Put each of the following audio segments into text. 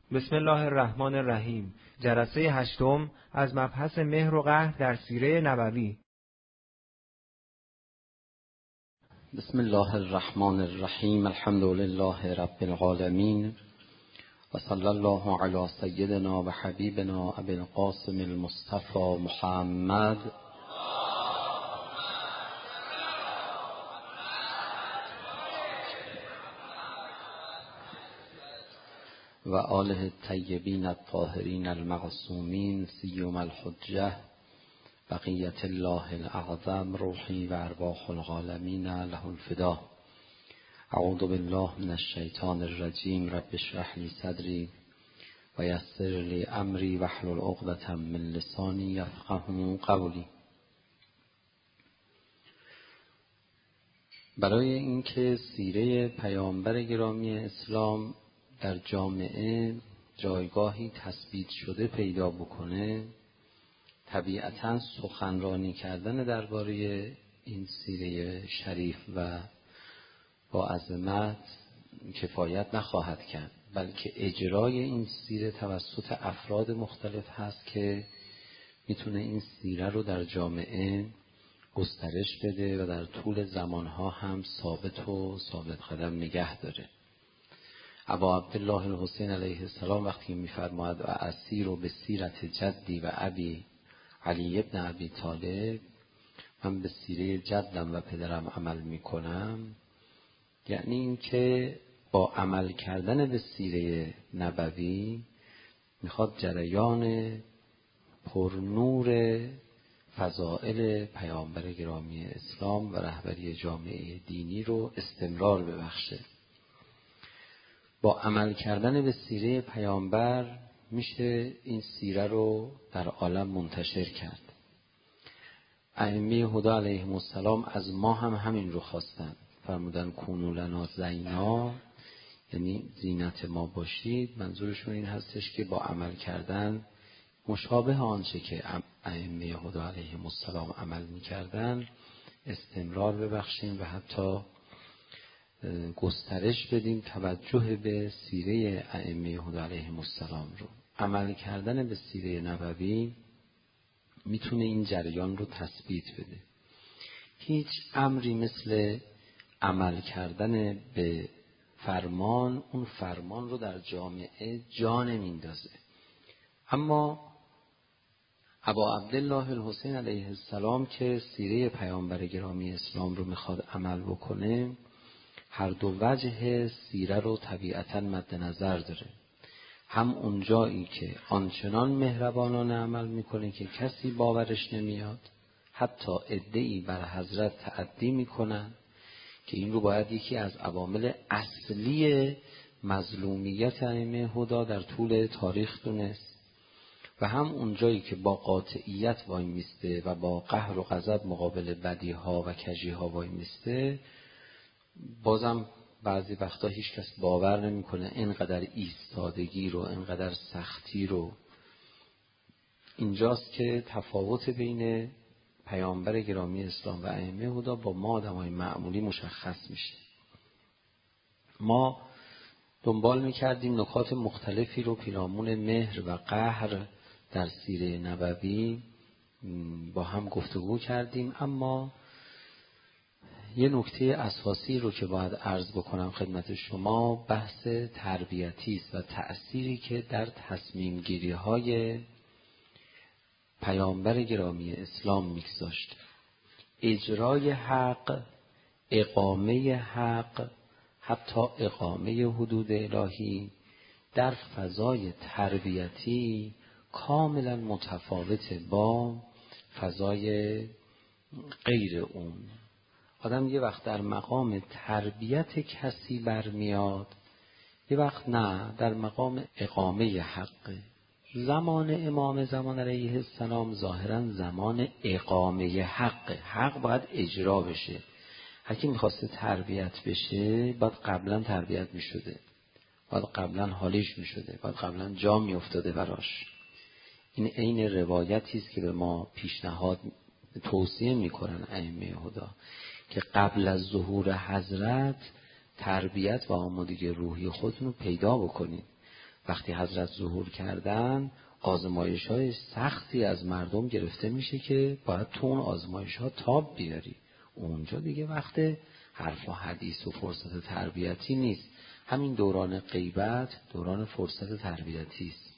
بسم الله الرحمن الرحیم. جلسه 8 از مبحث مهر و قهر در سیره نبوی. بسم الله الرحمن الرحیم. الحمد لله رب العالمین و صلی الله علی سیدنا و حبیبنا ابی القاسم المصطفى محمد و آله الطیبین الطاهرین المعصومین سیما الحجة بقیت الله الاعظم روحی و ارواح العالمین له الفدا. اعوذ بالله من الشیطان الرجیم. رب اشرح لی صدری و یسر لی امری واحلل عقدة من لسانی یفقهوا قولی. برای اینکه سیره پیامبر گرامی اسلام در جامعه جایگاهی تثبیت شده پیدا بکنه، طبیعتاً سخنرانی کردن درباره این سیره شریف و با عظمت کفایت نخواهد کرد، بلکه اجرای این سیره توسط افراد مختلف هست که میتونه این سیره رو در جامعه گسترش بده و در طول زمانها هم ثابت قدم نگه داره. ابا عبدالله الحسین علیه السلام وقتی میفرماید و اسیر و به سیرت جدی و ابی علی ابن ابی طالب، من به سیره جدم و پدرم عمل میکنم، یعنی این که با عمل کردن به سیره نبوی میخواد جریان پرنور فضائل پیامبر گرامی اسلام و رهبری جامعه دینی رو استمرار ببخشه. با عمل کردن به سیره پیامبر میشه این سیره رو در عالم منتشر کرد. ائمه هدی علیهم السلام از ما هم همین رو خواستن، فرمودن کونوا لنا زینا، یعنی زینت ما باشید. منظورشون این هستش که با عمل کردن مشابه آنچه که ائمه هدی علیهم السلام عمل میکردن استمرار ببخشیم و حتی گسترش بدیم توجه به سیره ائمه هدی علیهم السلام رو. عمل کردن به سیره نبوی میتونه این جریان رو تثبیت بده. هیچ امری مثل عمل کردن به فرمان اون فرمان رو در جامعه جا نمیندازه. اما ابا عبدالله الحسین علیه السلام که سیره پیامبر گرامی اسلام رو میخواد عمل بکنه، هر دو وجه سیره رو طبیعتاً مد نظر داره. هم اون جایی که آنچنان مهربانانه عمل میکنه که کسی باورش نمیاد، حتی عده‌ای بر حضرت تعدی میکنن که این رو باید یکی از عوامل اصلی مظلومیت ائمه هدی در طول تاریخ دونست. و هم اون جایی که با قاطعیت وای میسته و با قهر و غضب مقابل بدیها و کژیها وای میسته، بازم بعضی وقتا هیچ کس باور نمیکنه اینقدر ایستادگی رو، اینقدر سختی رو. اینجاست که تفاوت بین پیامبر گرامی اسلام و ائمه هدی با ما آدمای معمولی مشخص میشه. ما دنبال میکردیم نکات مختلفی رو پیرامون مهر و قهر در سیره نبوی با هم گفتگو کردیم، اما یه نکته اساسی رو که باید عرض بکنم خدمت شما بحث تربیتی است و تأثیری که در تصمیم گیری های پیامبر گرامی اسلام میگذاشت. اجرای حق، اقامه حق، حتی اقامه حدود الهی در فضای تربیتی کاملا متفاوته با فضای غیر اون. آدم یه وقت در مقام تربیت کسی برمیاد، یه وقت نه در مقام اقامه حق. زمان امام زمان علیه السلام ظاهرا زمان اقامه حق باید اجرا بشه. هر کی میخواسته تربیت بشه باید قبلا تربیت میشده، باید قبلا حالیش میشده، باید قبلا جا میافتاده براش. این عین روایتی است که به ما پیشنهاد توصیه میکنن ائمه هدی که قبل از ظهور حضرت تربیت و آمادگی روحی خودتون رو پیدا بکنید. وقتی حضرت ظهور کردن آزمایش‌های سختی از مردم گرفته میشه که باید تو اون آزمایش‌ها تاب بیاری. اونجا دیگه وقت حرف و حدیث و فرصت تربیتی نیست. همین دوران غیبت دوران فرصت تربیتی است.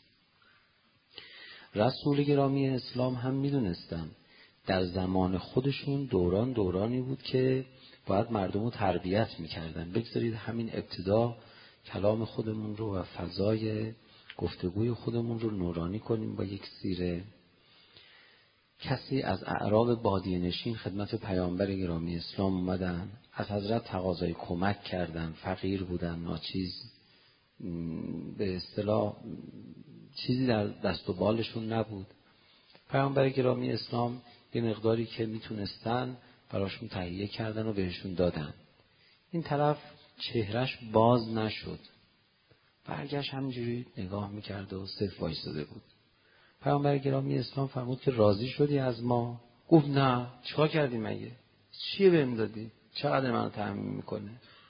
رسول گرامی اسلام هم میدونستن در زمان خودشون دورانی بود که باید مردم رو تربیت میکردن. بگذارید همین ابتدا کلام خودمون رو و فضای گفتگوی خودمون رو نورانی کنیم با یک سیره. کسی از اعراب بادیه نشین خدمت پیامبر گرامی اسلام اومدن، از حضرت تقاضای کمک کردن، فقیر بودن، ناچیز، به اصطلاح چیزی در دست و بالشون نبود. پیامبر گرامی اسلام یه مقداری که میتونستن براشون تهیه کردن و بهشون دادن. این طرف چهرش باز نشد، برگشت همینجوری نگاه میکرد و صرف وایساده بود. پیامبر گرامی اسلام فرمود که راضی شدی از ما؟ گفت نه. چیکار کردی مگه؟ چیه بهم دادی؟ چقدر منو تحمیل میکنه؟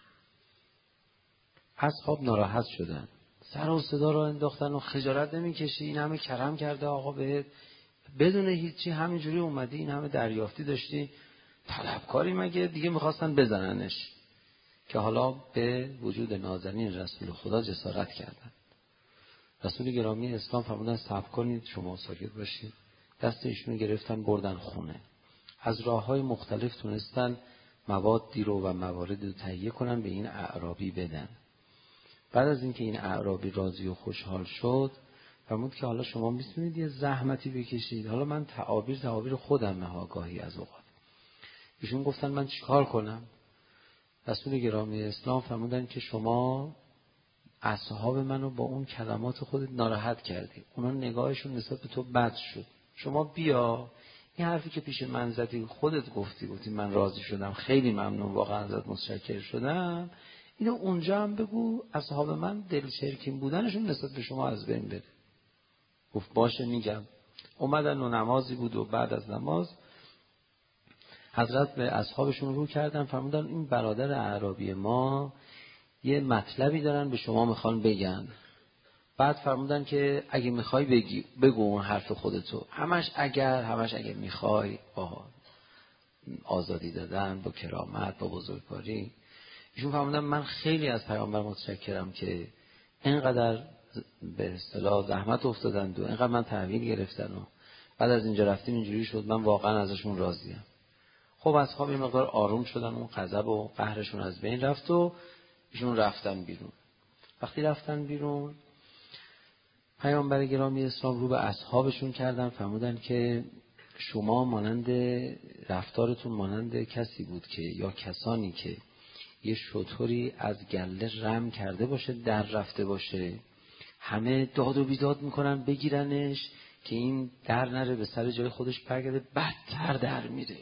اصحاب ناراحت شدن، سر و صدا را انداختن و خجالت نمیکشی؟ این همه کرم کرده آقا بهت، بدون هیچی همینجوری اومدی، این همه دریافتی داشتی، طلبکاری مگه؟ دیگه میخواستن بزننش که حالا به وجود نازنین رسول خدا جسارت کردن. رسول گرامی اسلام فرمودن صبر کنید، شما ساکت باشید. دست ایشونو گرفتن بردن خونه. از راه‌های مختلف تونستن موادی رو و مواردی رو تهیه کنن به این اعرابی بدن. بعد از اینکه این اعرابی راضی و خوشحال شد فرمود که حالا شما میتونید یه زحمتی بکشید. حالا من تعابیر خودم آگاهی از اوقات. ایشون گفتن من چیکار کنم؟ رسول گرامی اسلام فرمودن که شما اصحاب منو با اون کلمات خودت ناراحت کردی، اونا نگاهشون نسبت به تو بد شد. شما بیا این حرفی که پیش من زدی خودت گفتی من راضی شدم، خیلی ممنون، واقعا ازت متشکر شدم، اینو اونجا هم بگو اصحاب من دل چرکین بودنشون نسبت به شما از بین بره. گفت باشه میگم. اومدن و نمازی بود و بعد از نماز حضرت به اصحابشون رو کردن، فرمودن این برادر اعرابی ما یه مطلبی دارن به شما میخوان بگن. بعد فرمودن که اگه میخوای بگو اون حرف خودتو، همش اگه میخوای، با آزادی دادن، با کرامت، با بزرگواری. ایشون فرمودن من خیلی از پیامبر متشکرم که اینقدر به اصطلاح زحمت افتادند و اینقدر من تحویل گرفتن و بعد از اینجا رفتیم اینجوری شد، من واقعا ازشون راضیم. خب اصحاب یه مقدار آروم شدن، اون غضب و قهرشون از بین رفت و ایشون رفتن بیرون. وقتی رفتن بیرون پیامبر گرامی اسلام رو به اصحابشون کردن، فرمودن که شما مانند رفتارتون مانند کسی بود که یا کسانی که یه شتری از گله رم کرده باشه، در رفته باشه، همه داد و بیداد میکنن بگیرنش که این در نره به سر جای خودش برگرده، بدتر در میره.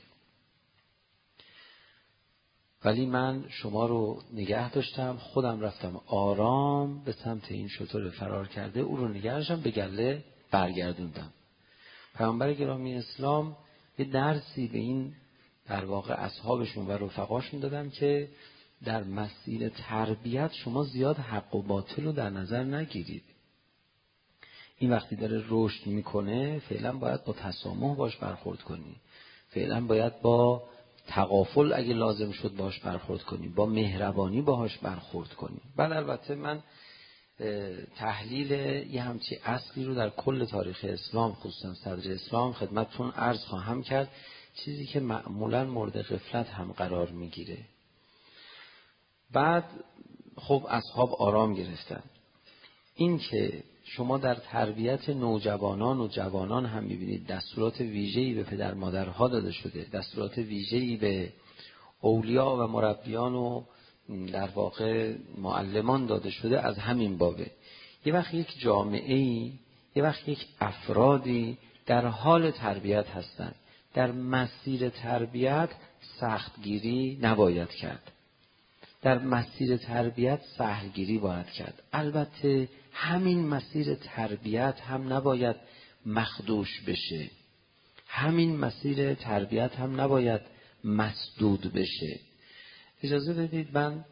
ولی من شما رو نگه داشتم، خودم رفتم آرام به سمت این شتر فرار کرده، او رو نگه داشتم، به گله برگردوندم. پیامبر گرامی اسلام یه درسی به این در واقع اصحابشون و رفقاشون دادن که در مسیر تربیت شما زیاد حق و باطل رو در نظر نگیرید. این وقتی داره رشد میکنه فعلا باید با تسامح باش برخورد کنی، فعلا باید با تغافل اگه لازم شد باش برخورد کنی، با مهربانی باهاش برخورد کنی. بعد البته من تحلیل یه همچی اصلی رو در کل تاریخ اسلام خصوصا صدر اسلام خدمتتون عرض خواهم کرد، چیزی که معمولا مورد غفلت هم قرار میگیره. بعد خب اصحاب آرام گرفتن. این که شما در تربیت نوجوانان و جوانان هم میبینید دستورات ویژه‌ای به پدر مادرها داده شده، دستورات ویژه‌ای به اولیا و مربیان و در واقع معلمان داده شده، از همین بابه. یه وقت یک جامعه‌ای، یه وقت یک افرادی در حال تربیت هستند، در مسیر تربیت سختگیری نباید کرد، در مسیر تربیت سهلگیری باید کرد. البته همین مسیر تربیت هم نباید مخدوش بشه، همین مسیر تربیت هم نباید مسدود بشه. اجازه بدید من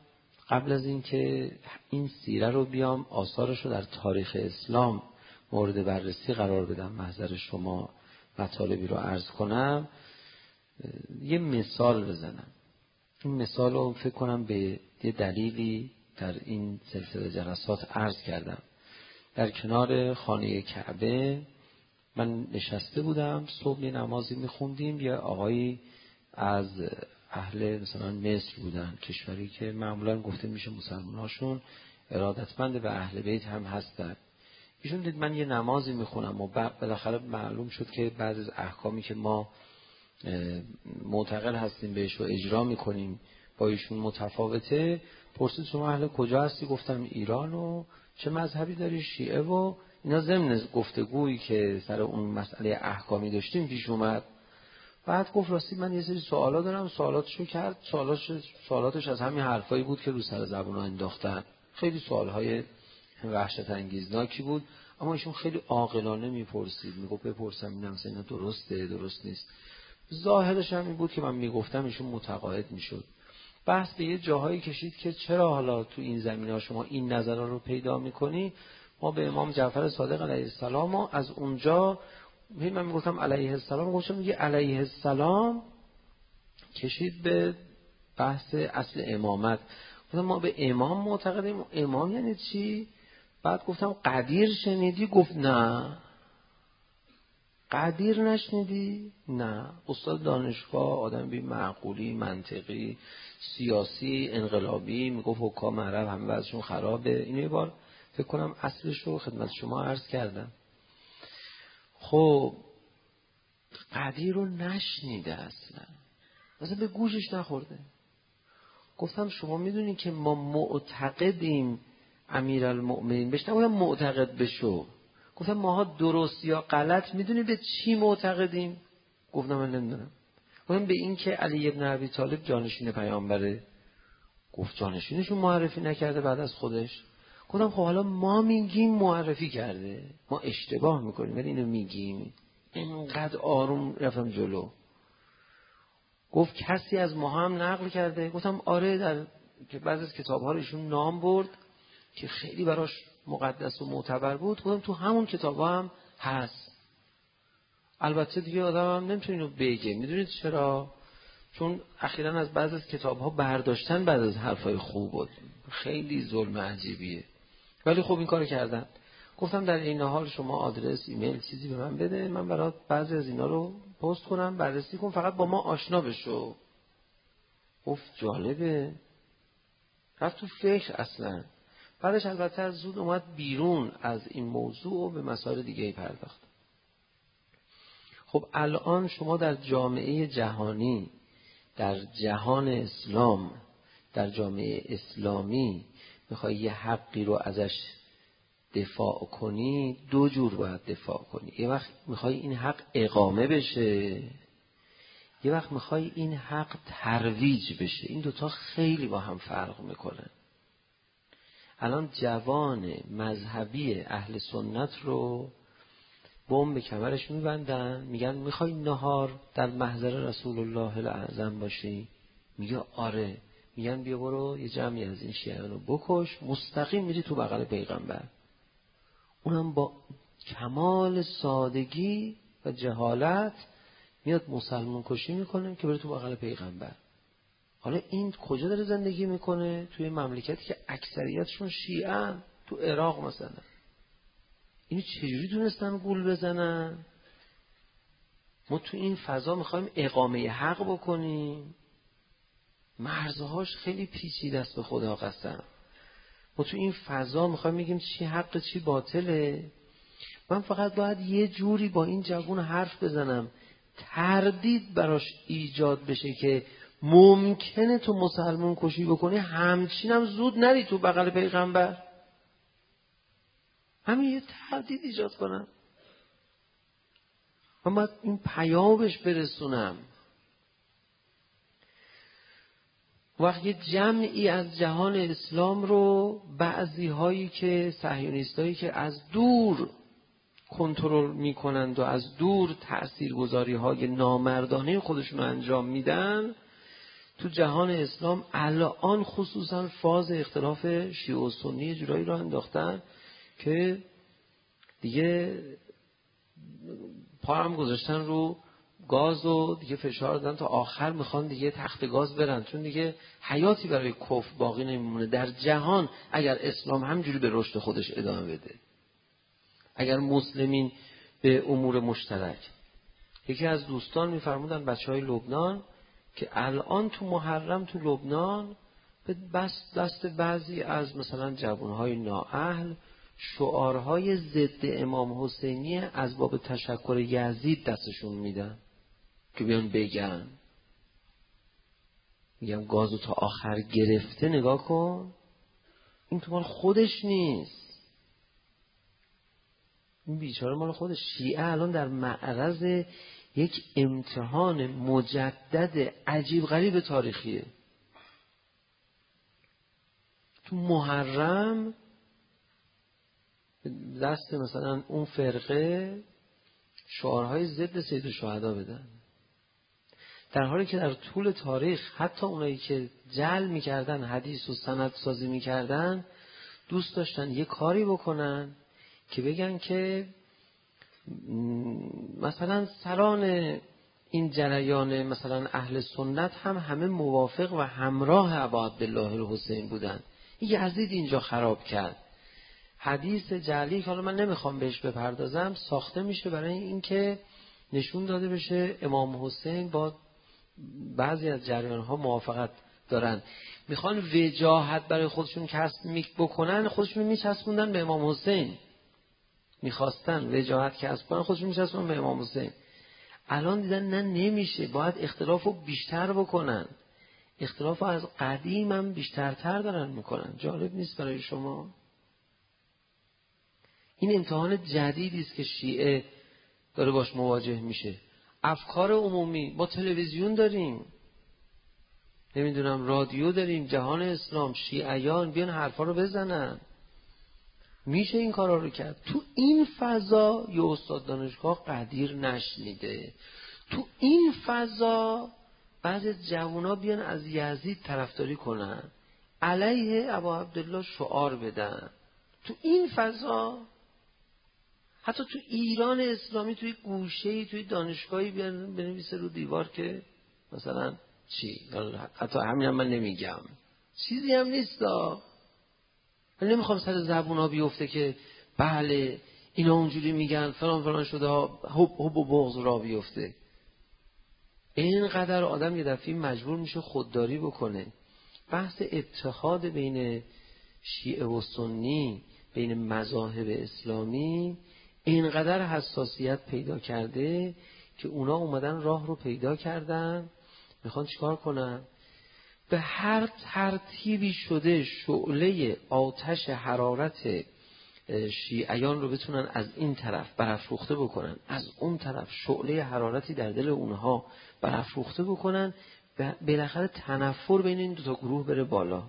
قبل از اینکه این سیره رو بیام آثارش رو در تاریخ اسلام مورد بررسی قرار بدم، محضر شما مطالبی رو عرض کنم، یه مثال بزنم. این مثال رو فکر کنم به یه دلیلی در این سلسله جلسات عرض کردم. در کنار خانه کعبه من نشسته بودم، صبح نمازی میخوندیم، یه آقایی از اهل مثلا مصر بودن، کشوری که معمولا گفته میشه مسلماناشون ارادتمند به اهل بیت هم هستن. ایشون دید من یه نمازی میخونم و بالاخره معلوم شد که بعضی از احکامی که ما معتقد هستیم بهش و اجرا میکنیم با ایشون متفاوته. پرسید شما اهل کجا هستی؟ گفتم ایران. و چه مذهبی داری؟ شیعه. و اینا ضمن گفتگویی که سر اون مسئله احکامی داشتیم پیش اومد. بعد گفت راستی من یه سری سوالا دارم. سوالاتشو کرد. سوالاتش از همین حرفایی بود که رو سر زبونا انداختن. خیلی سوالهای وحشت انگیزناکی بود، اما ایشون خیلی عاقلانه میپرسید. میگفت بپرسم اینم مثلا اینا درسته درست نیست. ظاهرش هم این بود که من میگفتم ایشون متقاعد میشد. بحث به یه جاهایی کشید که چرا حالا تو این زمینه‌ها شما این نظرها رو پیدا میکنی. ما به امام جعفر صادق علیه السلام و از اونجا من میگفتم علیه السلام، گفتم میگه علیه السلام کشید به بحث اصل امامت. گفتم ما به امام معتقدیم. امام یعنی چی؟ بعد گفتم قدیر شنیدی؟ گفت نه. قدیر نشنیدی؟ نه. استاد دانشگاه، آدم بی معقولی، منطقی، سیاسی، انقلابی، میگفت حکام عرب همه وضعشون خرابه. اینو یه بار فکر کنم اصلش رو خدمت شما عرض کردم. خب قدیر رو نشنیده اصلا به گوشش نخورده. گفتم شما میدونی که ما معتقدیم امیرالمؤمنین بهش نگفتم معتقد بشو. گفتم ماها درست یا غلط میدونی به چی معتقدیم؟ گفتم من نمیدونم. گفتم به این که علی ابن ابی طالب جانشین پیامبره. گفت جانشینشون معرفی نکرده بعد از خودش. گفتم خب حالا ما میگیم معرفی کرده، ما اشتباه میکنیم ولی اینو میگیم. اینقدر آروم رفتم جلو. گفت کسی از ما هم نقل کرده؟ گفتم آره، در که بعضی از کتاب‌ها رو ایشون نام برد که خیلی براش مقدس و معتبر بود. گفتم تو همون کتاب‌ها هم هست. البته دیگه آدم هم نمیتونه اینو بگه. میدونید چرا؟ چون اخیراً از بعضی از کتاب‌ها برداشتن بعد از حرفای خوب بود. خیلی ظلم عجیبیه. ولی خب این کارو کردن. گفتم در این حال شما آدرس ایمیل چیزی به من بده، من برات بعضی از اینا رو پست کنم، بررسی کن، فقط با ما آشنا بشو. گفت جالبه. رفت تو فکر اصلا. بعدش البته از زود اومد بیرون از این موضوع و به مسائل دیگه پرداخت. خب الان شما در جامعه جهانی، در جهان اسلام، در جامعه اسلامی میخوای یه حقی رو ازش دفاع کنی، دو جور باید دفاع کنی. یه وقت میخوای این حق اقامه بشه، یه وقت میخوای این حق ترویج بشه. این دوتا خیلی با هم فرق میکنن. الان جوان مذهبی اهل سنت رو بم به کمرش میبندن، میگن میخوای نهار در محضر رسول الله الاعظم باشی؟ میگه آره. میگن بیا برو یه جمعی از این شیعان رو بکش، مستقیم میری تو بغل پیغمبر. اونم با کمال سادگی و جهالت میاد مسلمان کشی میکنه که بره تو بغل پیغمبر. حالا این کجا داره زندگی میکنه؟ توی مملکتی که اکثریتشون شیعه، تو عراق مثلا. اینو چجوری دونستن گول بزنن؟ ما تو این فضا میخوایم اقامه حق بکنیم، مرزهاش خیلی پیچیده است به خدا قسم. ما تو این فضا میخوایم بگیم چی حق چی باطله. من فقط باید یه جوری با این جوون حرف بزنم تردید براش ایجاد بشه که ممکنه تو مسلمان کشی بکنی، همچینم زود نری تو بغل پیغمبر. همین یه تردید ایجاد کنم. من باید این پیامش برسونم. وقت یه جمعی از جهان اسلام رو بعضی هایی که صهیونیستایی که از دور کنترل میکنند و از دور تاثیرگذاری های نامردانه خودشون رو انجام میدن، تو جهان اسلام الان خصوصا فاز اختلاف شیعه و سنی جورایی رو انداختن که دیگه پا هم گذاشتن رو گاز و دیگه فشار دادن تا آخر میخوان دیگه تخت گاز برن، چون دیگه حیاتی برای کفر باقی نمیمونه در جهان اگر اسلام همجوری به رشد خودش ادامه بده، اگر مسلمین به امور مشترک. یکی از دوستان میفرمودن بچهای لبنان که الان تو محرم تو لبنان به دست بعضی از مثلا جوانهای نااهل شعارهای ضد امام حسینی از باب تشکر یزید دستشون میدن که بیان بگن. میگم گازو تا آخر گرفته، نگاه کن، این تو مال خودش نیست، این بیچاره مال خودش. شیعه الان در معرض یک امتحان مجدد عجیب غریب تاریخیه. تو محرم دست مثلا اون فرقه شعارهای ضد سید الشهدا بدن، در حالی که در طول تاریخ حتی اونایی که جعل میکردن حدیث و سند سازی میکردن دوست داشتن یه کاری بکنن که بگن که مثلا سران این جریان مثلا اهل سنت هم همه موافق و همراه ابا عبدالله الحسین بودن. یزید اینجا خراب کرد. حدیث جعلی که حالا من نمیخوام بهش بپردازم ساخته میشه برای اینکه نشون داده بشه امام حسین با بعضی از جریان‌ها موافقت دارن، میخوان وجاهت برای خودشون کسب بکنن، خودشون میچسبوندن به امام حسین، میخواستن وجاهت کسب کنن خودشون میچسبوندن به امام حسین. الان دیدن نه نمیشه، باید اختلافو بیشتر بکنن، اختلافو از قدیم هم بیشترتر دارن میکنن. جالب نیست برای شما؟ این امتحان جدیدی است که شیعه داره باش مواجه میشه. افکار عمومی، ما تلویزیون داریم، نمیدونم رادیو داریم، جهان اسلام، شیعیان بیان حرفا رو بزنن، میشه این کارا رو کرد. تو این فضا یه استاد دانشگاه قدیر نشنیده، تو این فضا بعضی از جوونا بیان از یزید طرفداری کنن، علیه ابا عبدالله شعار بدن. تو این فضا حتی تو ایران اسلامی توی گوشه‌ای توی دانشگاهی بیان بنویسه رو دیوار که مثلا چی، حتی همین هم من نمیگم، چیزی هم نیست. من نمیخوام سر زبونا بیفته که بله اینا اونجوری میگن فلان فلان شده ها، حب و بغض را بیفته. اینقدر آدم یه دفعه مجبور میشه خودداری بکنه. بحث اتحاد بین شیعه و سنی، بین مذاهب اسلامی اینقدر حساسیت پیدا کرده که اونا اومدن راه رو پیدا کردن، میخوان چیکار کنن؟ به هر ترتیبی شده شعله آتش حرارت شیعیان رو بتونن از این طرف برافروخته بکنن، از اون طرف شعله حرارتی در دل اونها برافروخته بکنن، بالاخره تنفر بین این دو تا گروه بره بالا.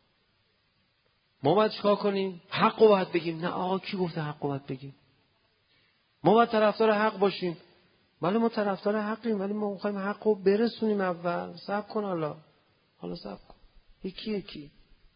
ما باید چیکار کنیم؟ حق رو باید بگیم. نه آقا کی گفته حق رو باید بگیم؟ ما باید طرفدار حق باشیم. ولی ما طرفدار حقیم، ولی ما می‌خوایم حق رو برسونیم. اول صبر کن، حالا صبر کن، یکی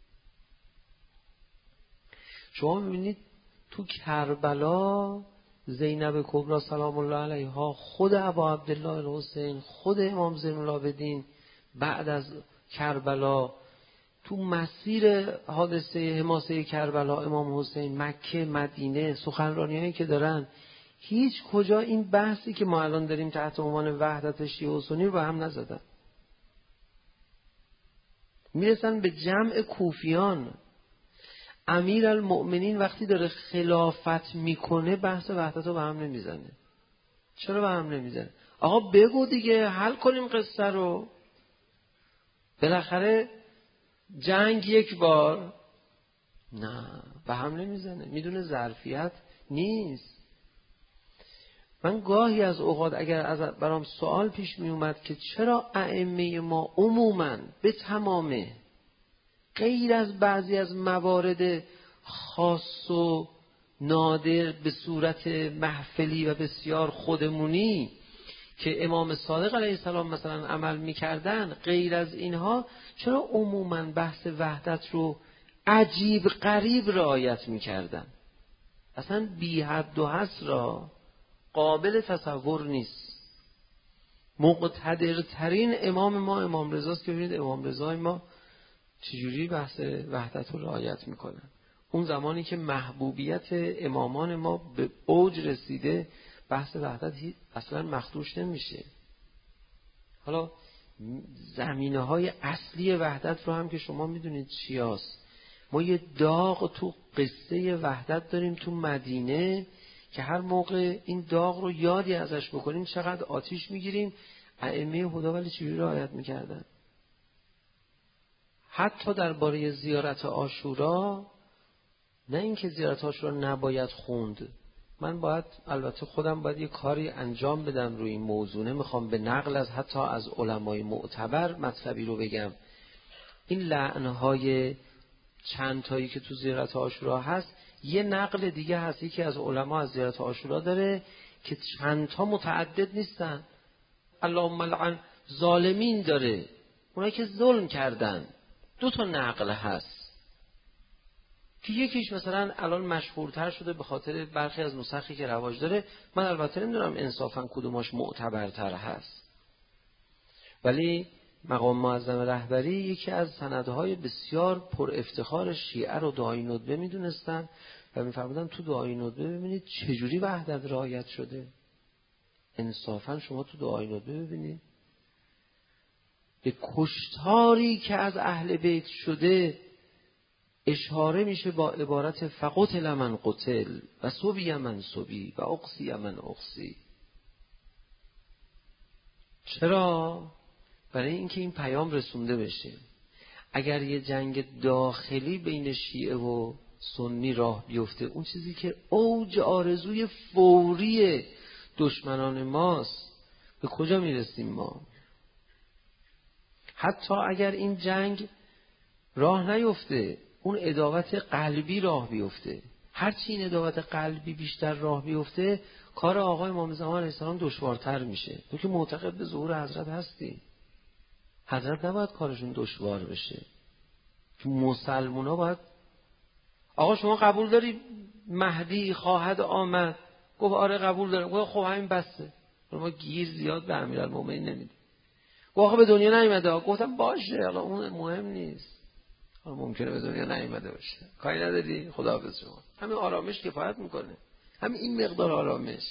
شما می‌بینید تو کربلا زینب کبری سلام الله علیها، خود ابا عبدالله الحسین، خود امام زین العابدین بعد از کربلا تو مسیر حادثه حماسه کربلا، امام حسین مکه مدینه سخنرانی‌هایی که دارن، هیچ کجا این بحثی که ما الان داریم تحت عنوان وحدت شیعه و سنی رو به هم نزدن. میرسن به جمع کوفیان، امیر المؤمنین وقتی داره خلافت میکنه بحث وحدت رو به هم نمیزنه. چرا به هم نمیزنه؟ آقا بگو دیگه، حل کنیم قصه رو. بالاخره جنگ یک بار، نه به هم نمیزنه، میدونه ظرفیت نیست. من گاهی از اوقات اگر برام سوال پیش می اومد که چرا ائمه ما عموماً به تمامه غیر از بعضی از موارد خاص و نادر به صورت محفلی و بسیار خودمونی که امام صادق علیه السلام مثلا عمل میکردن، غیر از اینها چرا عموما بحث وحدت رو عجیب غریب رعایت میکردن؟ اصلا بی حد و حصر را قابل تصور نیست. مقتدرترین امام ما امام رضاست که ببینید امام رضای ما چجوری بحث وحدت رو رعایت میکنن. اون زمانی که محبوبیت امامان ما به اوج رسیده، بحث وحدت اصلا مخدوش نمیشه. حالا زمینه‌های اصلی وحدت رو هم که شما میدونید چی هست. ما یه داغ تو قصه وحدت داریم تو مدینه که هر موقع این داغ رو یادی ازش بکنیم چقدر آتیش میگیریم. ائمه هدی ولی چجوری رعایت میکردن؟ حتی درباره زیارت عاشورا، نه اینکه زیارت عاشورا نباید خوند، من باید البته خودم باید یه کاری انجام بدم روی این موضوع، نمیخوام به نقل از حتی از علمای معتبر مطلبی رو بگم. این لعنهای چند تایی که تو زیارت عاشورا هست، یه نقل دیگه هستی که از علما از زیارت عاشورا داره که چند تا متعدد نیستن. اللهم لعن ظالمین داره، اونایی که ظلم کردن. 2 تا نقل هست که یکیش مثلا الان مشهورتر شده به خاطر برخی از نسخی که رواج داره. من البته نمیدونم انصافا کدوماش معتبرتر هست، ولی مقام معظم رهبری یکی از سندهای بسیار پر افتخار شیعه رو دعای ندبه میدونستن و میفرمودن تو دعای ندبه ببینید چجوری وحدت رعایت شده. انصافا شما تو دعای ندبه ببینید به کشتاری که از اهل بیت شده اشاره میشه با عبارت فقتل من قتل و صبی من صبی و اقصی من اقصی. چرا؟ برای اینکه این پیام رسونده بشه. اگر یه جنگ داخلی بین شیعه و سنی راه بیفته، اون چیزی که اوج آرزوی فوری دشمنان ماست، به کجا میرسیم ما؟ حتی اگر این جنگ راه نیفته، اون عداوت قلبی راه بیفته. هرچی این عداوت قلبی بیشتر راه بیفته، کار آقای امام زمان علیه السلام دشوارتر میشه. تو که معتقد به ظهور حضرت هستی، حضرت نباید کارشون دشوار بشه. که مسلمونا باید آقا شما قبول داری مهدی خواهد آمد؟ گفت آره قبول دارم. گفت خب همین بسه، ما گیر زیاد به امیرالمومنین نمیدیم. گفت آقا به دنیا نیومده. گفتم باشه، حالا اون مهم نیست، حالا ممکنه به دنیا نیومده باشه، کاری نداری، خداحافظ شما. همین آرامش کفایت میکنه، همین این مقدار آرامش.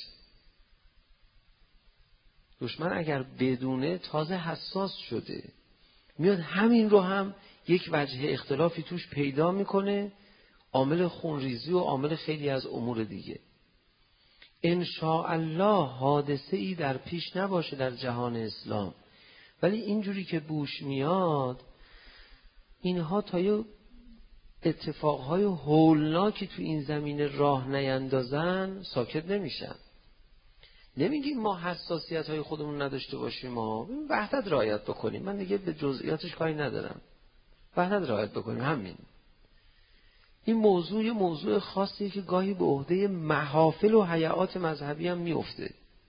دشمن اگر بدونه تازه حساس شده، میاد همین رو هم یک وجه اختلافی توش پیدا میکنه، عامل خونریزی و عامل خیلی از امور دیگه. ان شاء الله حادثه ای در پیش نباشه در جهان اسلام، ولی اینجوری که بوش میاد اینها تا یه اتفاقهای هولناکی تو این زمینه راه نیندازن ساکت نمیشن. نمیگیم ما حساسیت‌های خودمون نداشته باشیم، ما وحدت رعایت بکنیم. من دیگه به جزئیاتش کاری ندارم، وحدت رعایت بکنیم همین. این موضوع خاصیه که گاهی به عهده محافل و هیئات مذهبی هم میفته.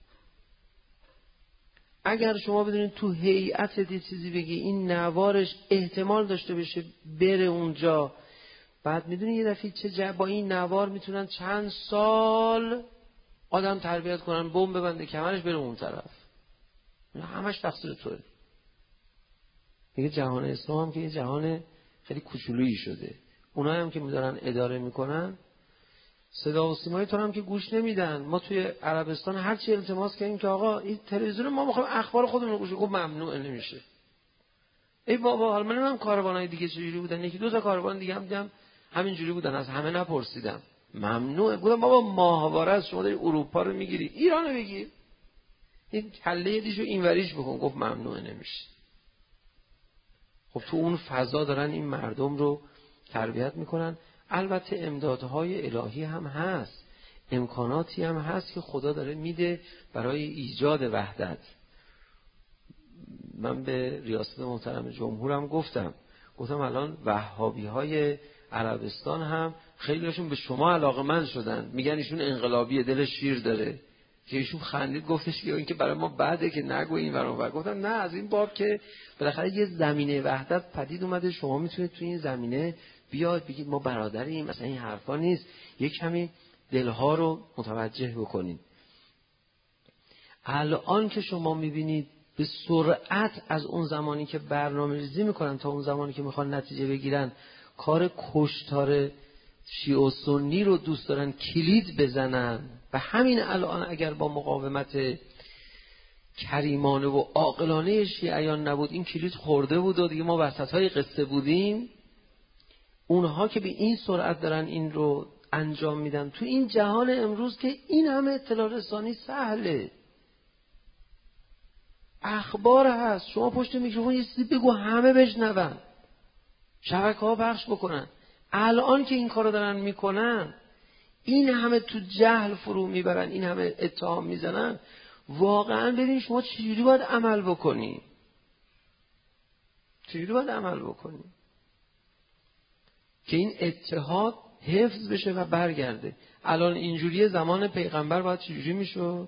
اگر شما بدونید تو هیئت دی چیزی بگی این نوارش احتمال داشته بشه بره اونجا، بعد میدونی یه دفعه با این نوار میتونن چند سال آدم تربیت کنن، بمب ببنده کمرش بره اون طرف، همش تقصیر توئه. دیگه جهان اسلام هم که یه جهان خیلی کوچولویی شده، اونایی هم که میذارن اداره میکنن صدا و سیمای تو هم که گوش نمیدن. ما توی عربستان هر چی التماس کردیم که آقا این تلویزیون ما میخوایم اخبار خودمون رو گوش کنیم، ممنوع نمیشه. ای بابا، حالا من نمیدونم کاروانای دیگه چجوری بودن، یکی دو تا کاروان دیگه هم دیدم همینجوری بودن، از همه نپرسیدم، ممنوعه. گفتم بابا ماهواره است، شما داری اروپا رو میگیری، ایرانو بگیر، این کله دیشو اینوریش بکن. گفت ممنوعه نمیشه. خب تو اون فضا دارن این مردم رو تربیت میکنن. البته امدادهای الهی هم هست، امکاناتی هم هست که خدا داره میده برای ایجاد وحدت. من به ریاست محترم جمهورم گفتم الان وهابی های عربستان هم خیلیشون به شما علاقه‌مند شدن، میگن ایشون انقلابیه، دل شیر داره. که ایشون خندید گفتش که این که برای ما بعده که نگوییم برام. گفتم نه، از این باب که بالاخره یه زمینه وحدت پدید اومده، شما میتونید تو این زمینه بیاد بگید ما برادریم، مثلا این حرفا نیست، یک کمی دلها رو متوجه بکنید. الان که شما میبینید به سرعت از اون زمانی که برنامه‌ریزی میکنن تا اون زمانی که میخوان نتیجه بگیرن، کار کشتار شیعه و سنی رو دوست دارن کلید بزنن. و همین الان اگر با مقاومت کریمانه و عاقلانه شیعیان نبود، این کلید خورده بود و دیگه ما وسطای قصه بودیم. اونها که به این سرعت دارن این رو انجام میدن تو این جهان امروز که این همه اطلاع رسانی سهله، اخبار هست، شما پشت میکروفون یه چیزی بگو همه بشنون، شبکه‌ها پخش بکنن. الان که این کارو دارن میکنن، این همه تو جهل فرو میبرن، این همه اتهام میزنن، واقعا ببین شما چجوری باید عمل بکنی، چجوری باید عمل بکنی که این اتحاد حفظ بشه و برگرده. الان اینجوری زمان پیغمبر باید چجوری میشد؟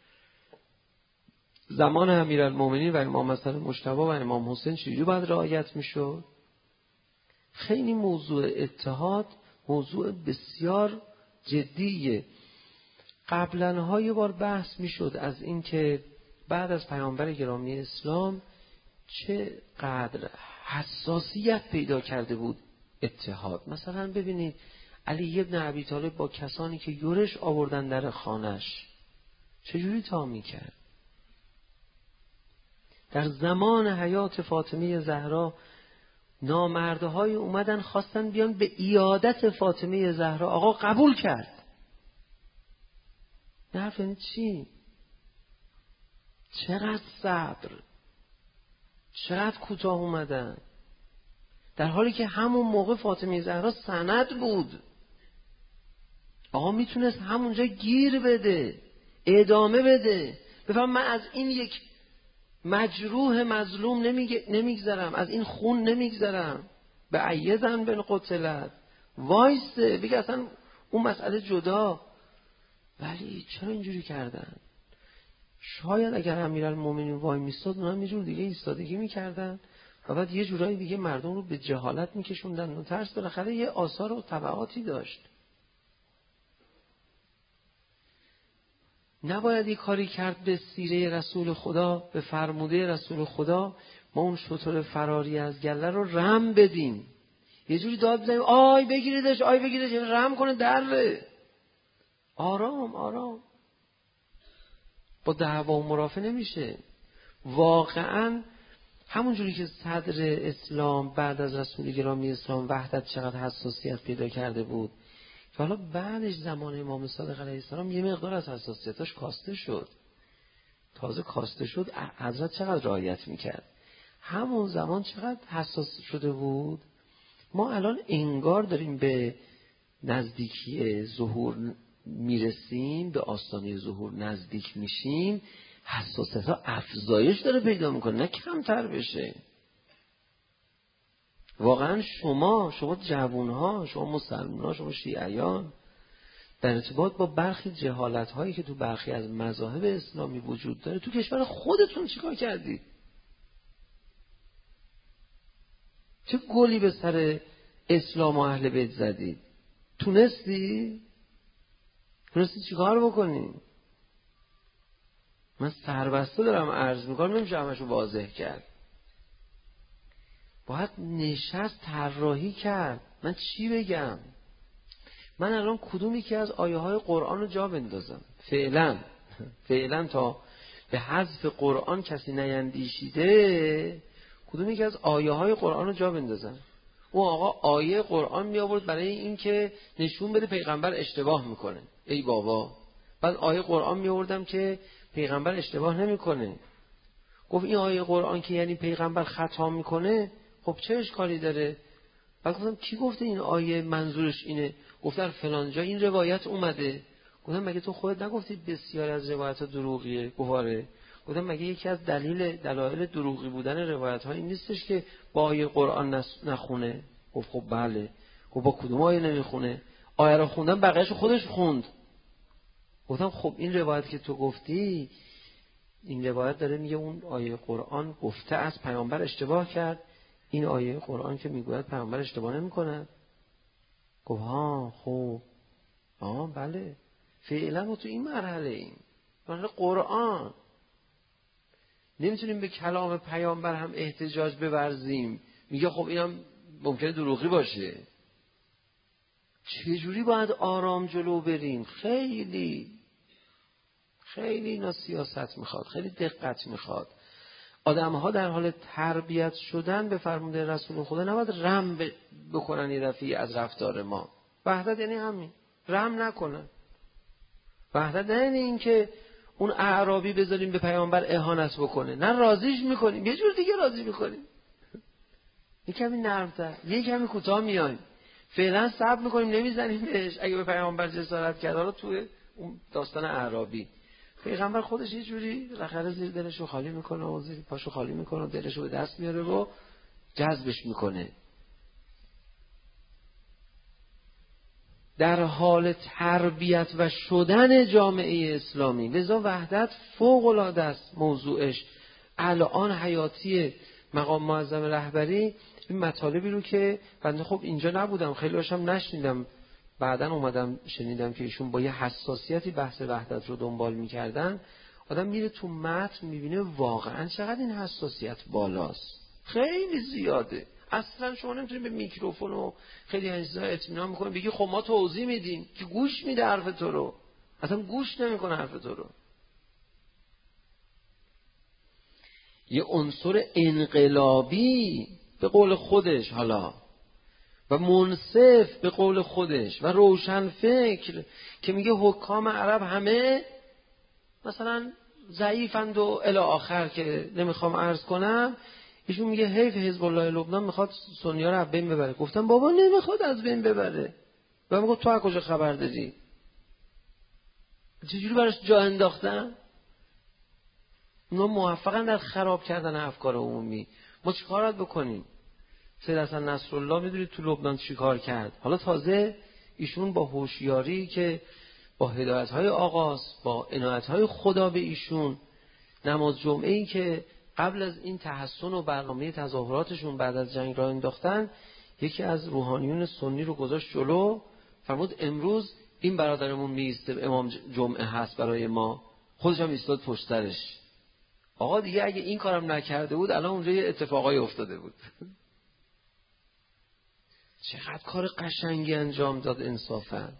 زمان امیرالمومنین و امام حسن مجتبی و امام حسین چجوری باید رعایت میشد؟ خیلی موضوع اتحاد موضوع بسیار جدیه. قبلا ها یه بار بحث میشد از این که بعد از پیامبر گرامی اسلام چه قدر حساسیت پیدا کرده بود اتحاد. مثلا ببینید علی ابن ابی طالب با کسانی که یورش آوردن در خانش چجوری تا میکرد. در زمان حیات فاطمه زهرا نامردهای اومدن خواستن بیان به عیادت فاطمه زهرا، آقا قبول کرد. نه حرف یعنی چی؟ چقدر صبر، چقدر کوتاه اومدن، در حالی که همون موقع فاطمه زهرا سند بود. آقا میتونست همونجا گیر بده، ادامه بده، بفهم من از این یک مجروح مظلوم نمیگذرم، از این خون نمیگذرم، به عیزن بن قتلت وایسته بگه اصلا اون مسئله جدا. ولی چرا اینجوری کردن؟ شاید اگر امیرالمومنین وای میستاد اونا یه جور دیگه ایستادگی میکردن و بعد یه جورایی دیگه مردم رو به جهالت میکشوندن و ترس بالاخره یه آثار و تبعاتی داشت. نباید یه کاری کرد به سیره رسول خدا، به فرموده رسول خدا، ما اون شتر فراری از گله رو رم بدیم، یه جوری داد بزنیم آی بگیریدش، آی بگیریدش، رم کنه دره. آرام آرام، با دعوا و مرافعه نمیشه. واقعا همون جوری که صدر اسلام بعد از رسول گرامی اسلام وحدت چقدر حساسیت پیدا کرده بود، که حالا بعدش زمان امام صادق علیه السلام یه مقدار از حساسیتاش کاسته شد. تازه کاسته شد، حضرت چقدر رعایت میکرد. همون زمان چقدر حساس شده بود. ما الان انگار داریم به نزدیکی ظهور میرسیم، به آستانه ظهور نزدیک میشیم، حساسیت ها افزایش داره پیدا میکنه، نه کمتر بشه. واقعا شما جوان ها، شما مسلمان ها، شما شیعیان، در ارتباط با برخی جهالت هایی که تو برخی از مذاهب اسلامی وجود داره، تو کشور خودتون چیکار کردید؟ چه گلی به سر اسلام و اهل بیت زدید؟ تونستی چیکار بکنی؟ من سربسته دارم عرض میکنم، نمیشه همشو واضح کرد. باید نشست طراحی کرد. من چی بگم؟ من الان کدومی که از آیه های قرآن رو جا بندازم؟ فعلا تا به حذف قرآن کسی نیندیشیده، کدومی که از آیه های قرآن رو جا بندازم؟ اون آقا آیه قرآن می آورد برای این که نشون بده پیغمبر اشتباه میکنه. ای بابا، بعد آیه قرآن می آوردم که پیغمبر اشتباه نمیکنه. گفت این آیه قرآن که یعنی پیغمبر خطا میکنه، خب چه اشکالی داره؟ بعد گفتم کی گفته این آیه منظورش اینه؟ گفت در فلان جا این روایت اومده. گفتم مگه تو خودت نگفتی بسیار از روایت ها دروغیه؟ گفاره. گفتم مگه یکی از دلایل دروغی بودن روایت ها این نیستش که با آیه قرآن نخونه؟ گفت خب بله. گفت با کدوم آیه نمیخونه؟ آیه رو خوندم بقیه‌شو خودش خوند. گفتم خب این روایت که تو گفتی، این روایت داره میگه اون آیه قرآن گفته از پیامبر اشتباه کرد، این آیه قرآن که میگوید پیامبر اشتباه نمیکنه. گفت ها خب بله فعلا ما تو این مرحله ایم، مرحله قرآن، نمیتونیم به کلام پیامبر هم احتجاج بورزیم. میگه خب اینم ممکنه دروغی باشه. چجوری باید آرام جلو بریم؟ خیلی اینا سیاست میخواد، خیلی دقت میخواد. آدمها در حال تربیت شدن به فرموده رسول خدا نباید رم بکنن یه دفعه از رفتار ما. وحدت یعنی همین، رم نکنن. وحدت یعنی این که اون اعرابی بذاریم به پیامبر اهانت بکنه، نه راضیش میکنیم، یه جور دیگه راضی میکنیم، یه کمی نرم‌تر، یه کمی کوتاه میایم، فعلا صبر میکنیم نمیزنیم بهش. اگه به پیامبر جسارت کرد، حالا توی اون داستان اعرابی پیغمبر خودش یه جوری بالاخره زیر دلشو خالی میکنه و زیر پاشو خالی میکنه و دلشو به دست میاره و جذبش میکنه. در حال تربیت و شدن جامعه اسلامی، لذا وحدت فوق العاده است موضوعش. الان حیاتی مقام معظم رهبری این مطالبی رو که بنده خب اینجا نبودم، خیلی هاشم نشنیدم، بعدن اومدم شنیدم که ایشون با یه حساسیتی بحث وحدت رو دنبال میکردن. آدم میره تو متن میبینه واقعا چقدر این حساسیت بالاست، خیلی زیاده. اصلا شما نمیتونید به میکروفون و خیلی چیزا اطمینان میکنید بگی خب ما توضیح میدیم، که گوش میده حرف تو رو، اصلا گوش نمیکنه حرف تو رو. یه عنصر انقلابی به قول خودش حالا و منصف به قول خودش و روشن فکر که میگه حکام عرب همه مثلا ضعیفند و الی آخر که نمیخوام عرض کنم. ایشون میگه حیف حزب الله لبنان میخواد سنی‌ها رو از بین ببره. گفتم بابا نمیخواد از بین ببره. و میگه تو از کجا خبر داری؟ چجوری براش جا انداختن؟ اونا موفقن در خراب کردن افکار عمومی. ما چیکار باید بکنیم؟ سید حسن نصرالله میدونید تو لبنان چیکار کرد؟ حالا تازه ایشون با هوشیاری که با هدایت‌های آقاست، با عنایت‌های خدا به ایشون، نماز جمعه‌ای که قبل از این تحسن و برنامه تظاهراتشون بعد از جنگ راه انداختن، یکی از روحانیون سنی رو گذاشت جلو، فرمود امروز این برادرمون میسته امام جمعه هست برای ما، خودش هم ایستاد پشت سرش. آقا دیگه اگه این کارم نکرده بود الان اونجا یه اتفاقای افتاده بود. چقدر کار قشنگی انجام داد انصافا.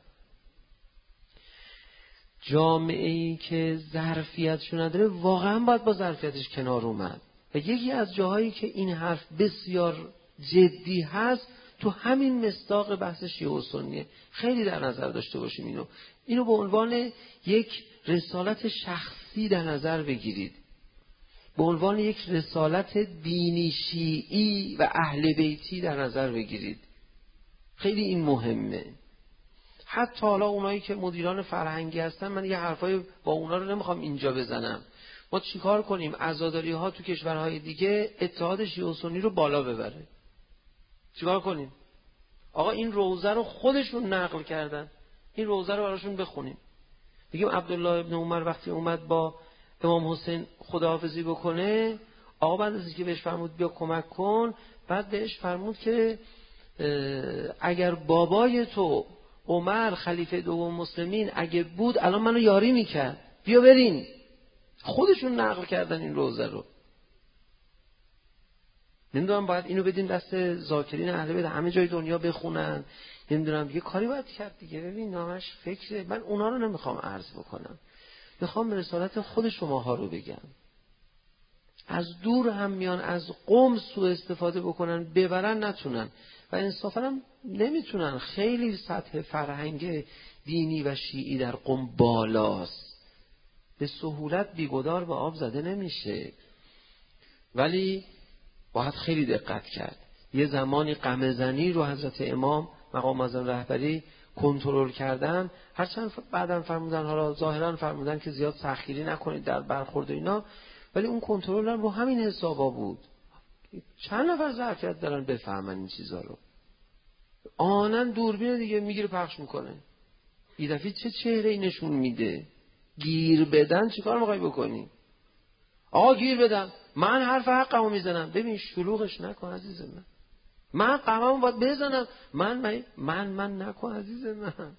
جامعه‌ای که ظرفیتشو نداره واقعا باید با ظرفیتش کنار اومد. و یکی از جاهایی که این حرف بسیار جدی هست تو همین مصداق بحث شیعه و سنیه. خیلی در نظر داشته باشیم اینو به عنوان یک رسالت شخصی در نظر بگیرید، به عنوان یک رسالت دینی شیعی و اهل بیتی در نظر بگیرید. خیلی این مهمه. حتی حالا اونایی که مدیران فرهنگی هستن، من یه حرفای با اونا رو نمیخوام اینجا بزنم. ما چیکار کنیم؟ عزاداری ها تو کشورهای دیگه اتحاد شیعه و سنی رو بالا ببره. چیکار کنیم؟ آقا این روزه رو خودشون نقل کردن، این روزه رو براشون بخونیم. بگیم عبدالله ابن عمر وقتی اومد با امام حسین خداحافظی بکنه، آقا بعد از اینکه بهش فرمود بیا کمک کن، بعد بهش فرمود که اگر بابای تو عمر خلیفه دوم مسلمین اگه بود الان منو یاری میکرد، بیا بریم. خودشون نقل کردن این روزه رو. نمیدونم باید اینو بدیم دست ذاکرین اهل بیت همه جای دنیا بخونن، نمیدونم یه کاری باید کرد دیگه. ببین نامش فکره. من اونا رو نمیخوام عرض بکنم، میخوام رسالت خود شماها رو بگم. از دور هم میان از قم سوء استفاده بکنن، ببرن نتونن و انصافا هم نمیتونن. خیلی سطح فرهنگ دینی و شیعی در قم بالاست، به سهولت بیگدار به آب زده نمیشه. ولی باید خیلی دقت کرد. یه زمانی غمزنی رو حضرت امام مقام معظم رهبری کنترل کردن، هرچند بعداً فرمودن، حالا ظاهراً فرمودن که زیاد سخیری نکنید در برخورد اینا، ولی اون کنترل هم رو همین حسابا بود. چند نفر ظرفیت دارن بفهمن این چیزا رو؟ آنن دوربین دیگه میگیره پخش میکنه. یه دفعه چه چهره ای نشون میده؟ گیر بدن چیکار میخوای بکنی؟ آقا گیر بدم، من حرف حقمو میزنم. ببین شلوغش نکن عزیز من قممو باید بزنم. من نکن عزیز من.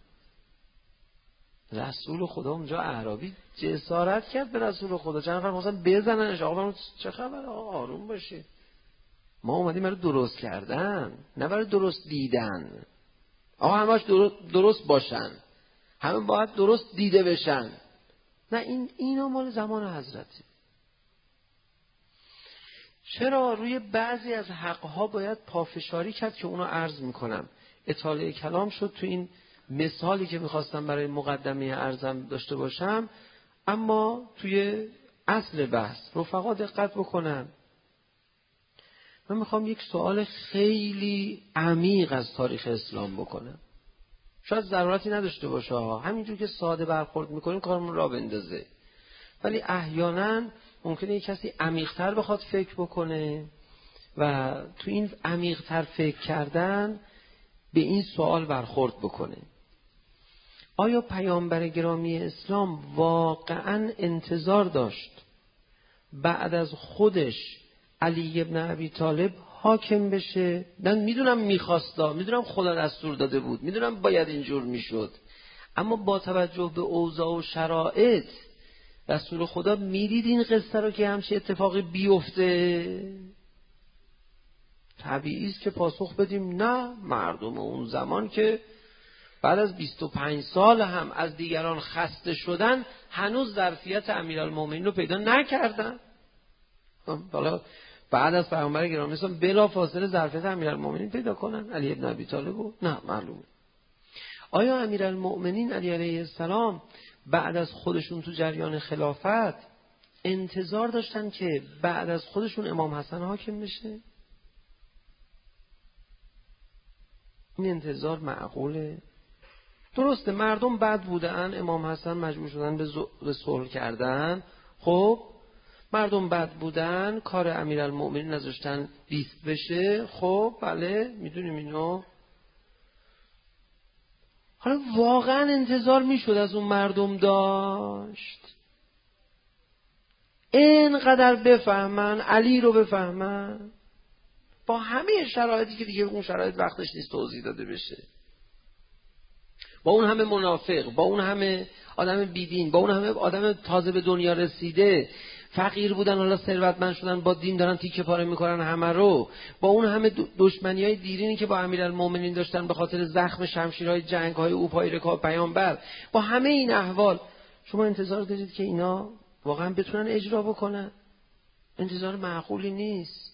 رسول خدا اونجا اعرابی جسارت کرد به رسول خدا، چند نفر خواستن بزننش. آقا چه خبر؟ آقا آروم باشید، ما اومدیم برای درست کردن نه برای درست دیدن. آقا همش درست باشن، همه باید درست دیده بشن. نه اینا مال زمان حضرته. چرا روی بعضی از حقها باید پافشاری کرد که اونو عرض میکنم. اطاله کلام شد تو این مثالی که میخواستم برای مقدمه عرضم داشته باشم، اما توی اصل بحث رفقا دقت بکنن. من میخوام یک سوال خیلی عمیق از تاریخ اسلام بکنم. شاید ضرورتی نداشته باشه، همینجور که ساده برخورد میکنیم کارمون را بندازه، ولی احیانا ممکنه یک کسی عمیق‌تر بخواد فکر بکنه و تو این عمیق‌تر فکر کردن به این سوال برخورد بکنه: آیا پیامبر گرامی اسلام واقعاً انتظار داشت بعد از خودش علی ابن ابی طالب حاکم بشه؟ من میدونم میخواستا، میدونم خدا دستور داده بود، میدونم باید اینجور میشد، اما با توجه به اوضاع و شرایط رسول خدا میدید این قصه رو که همچه اتفاقی بیفته؟ طبیعی است که پاسخ بدیم نه. مردم اون زمان که بعد از 25 سال هم از دیگران خسته شدن هنوز ظرفیت امیرالمومنین رو پیدا نکردن. حالا بعد از پیامبر گرامی اسلام بلا فاصله ظرفیت امیرالمومنین پیدا کنن علی ابن ابی طالب رو؟ نه معلومه. آیا امیرالمومنین علی علیه السلام بعد از خودشون تو جریان خلافت انتظار داشتن که بعد از خودشون امام حسن حاکم بشه؟ این انتظار معقوله؟ درسته مردم بد بودن، امام حسن مجبور شدن به صلح کردن. خب مردم بد بودن، کار امیرالمومنین نذاشتن بیست بشه. خب بله میدونیم اینو. حالا واقعا انتظار میشد از اون مردم داشت اینقدر بفهمن، علی رو بفهمن، با همه شرایطی که دیگه اون شرایط وقتش نیست توضیح داده بشه، با اون همه منافق، با اون همه آدم بیدین، با اون همه آدم تازه به دنیا رسیده، فقیر بودن حالا ثروتمند شدن، با دین دارن تیکه پاره میکنن همه رو، با اون همه دشمنیای دیرینی که با امیرالمومنین داشتن به خاطر زخم شمشیرهای جنگ‌های او پای رکاب پیامبر، با همه این احوال شما انتظار دارید که اینا واقعا بتونن اجرا بکنن؟ انتظار معقولی نیست.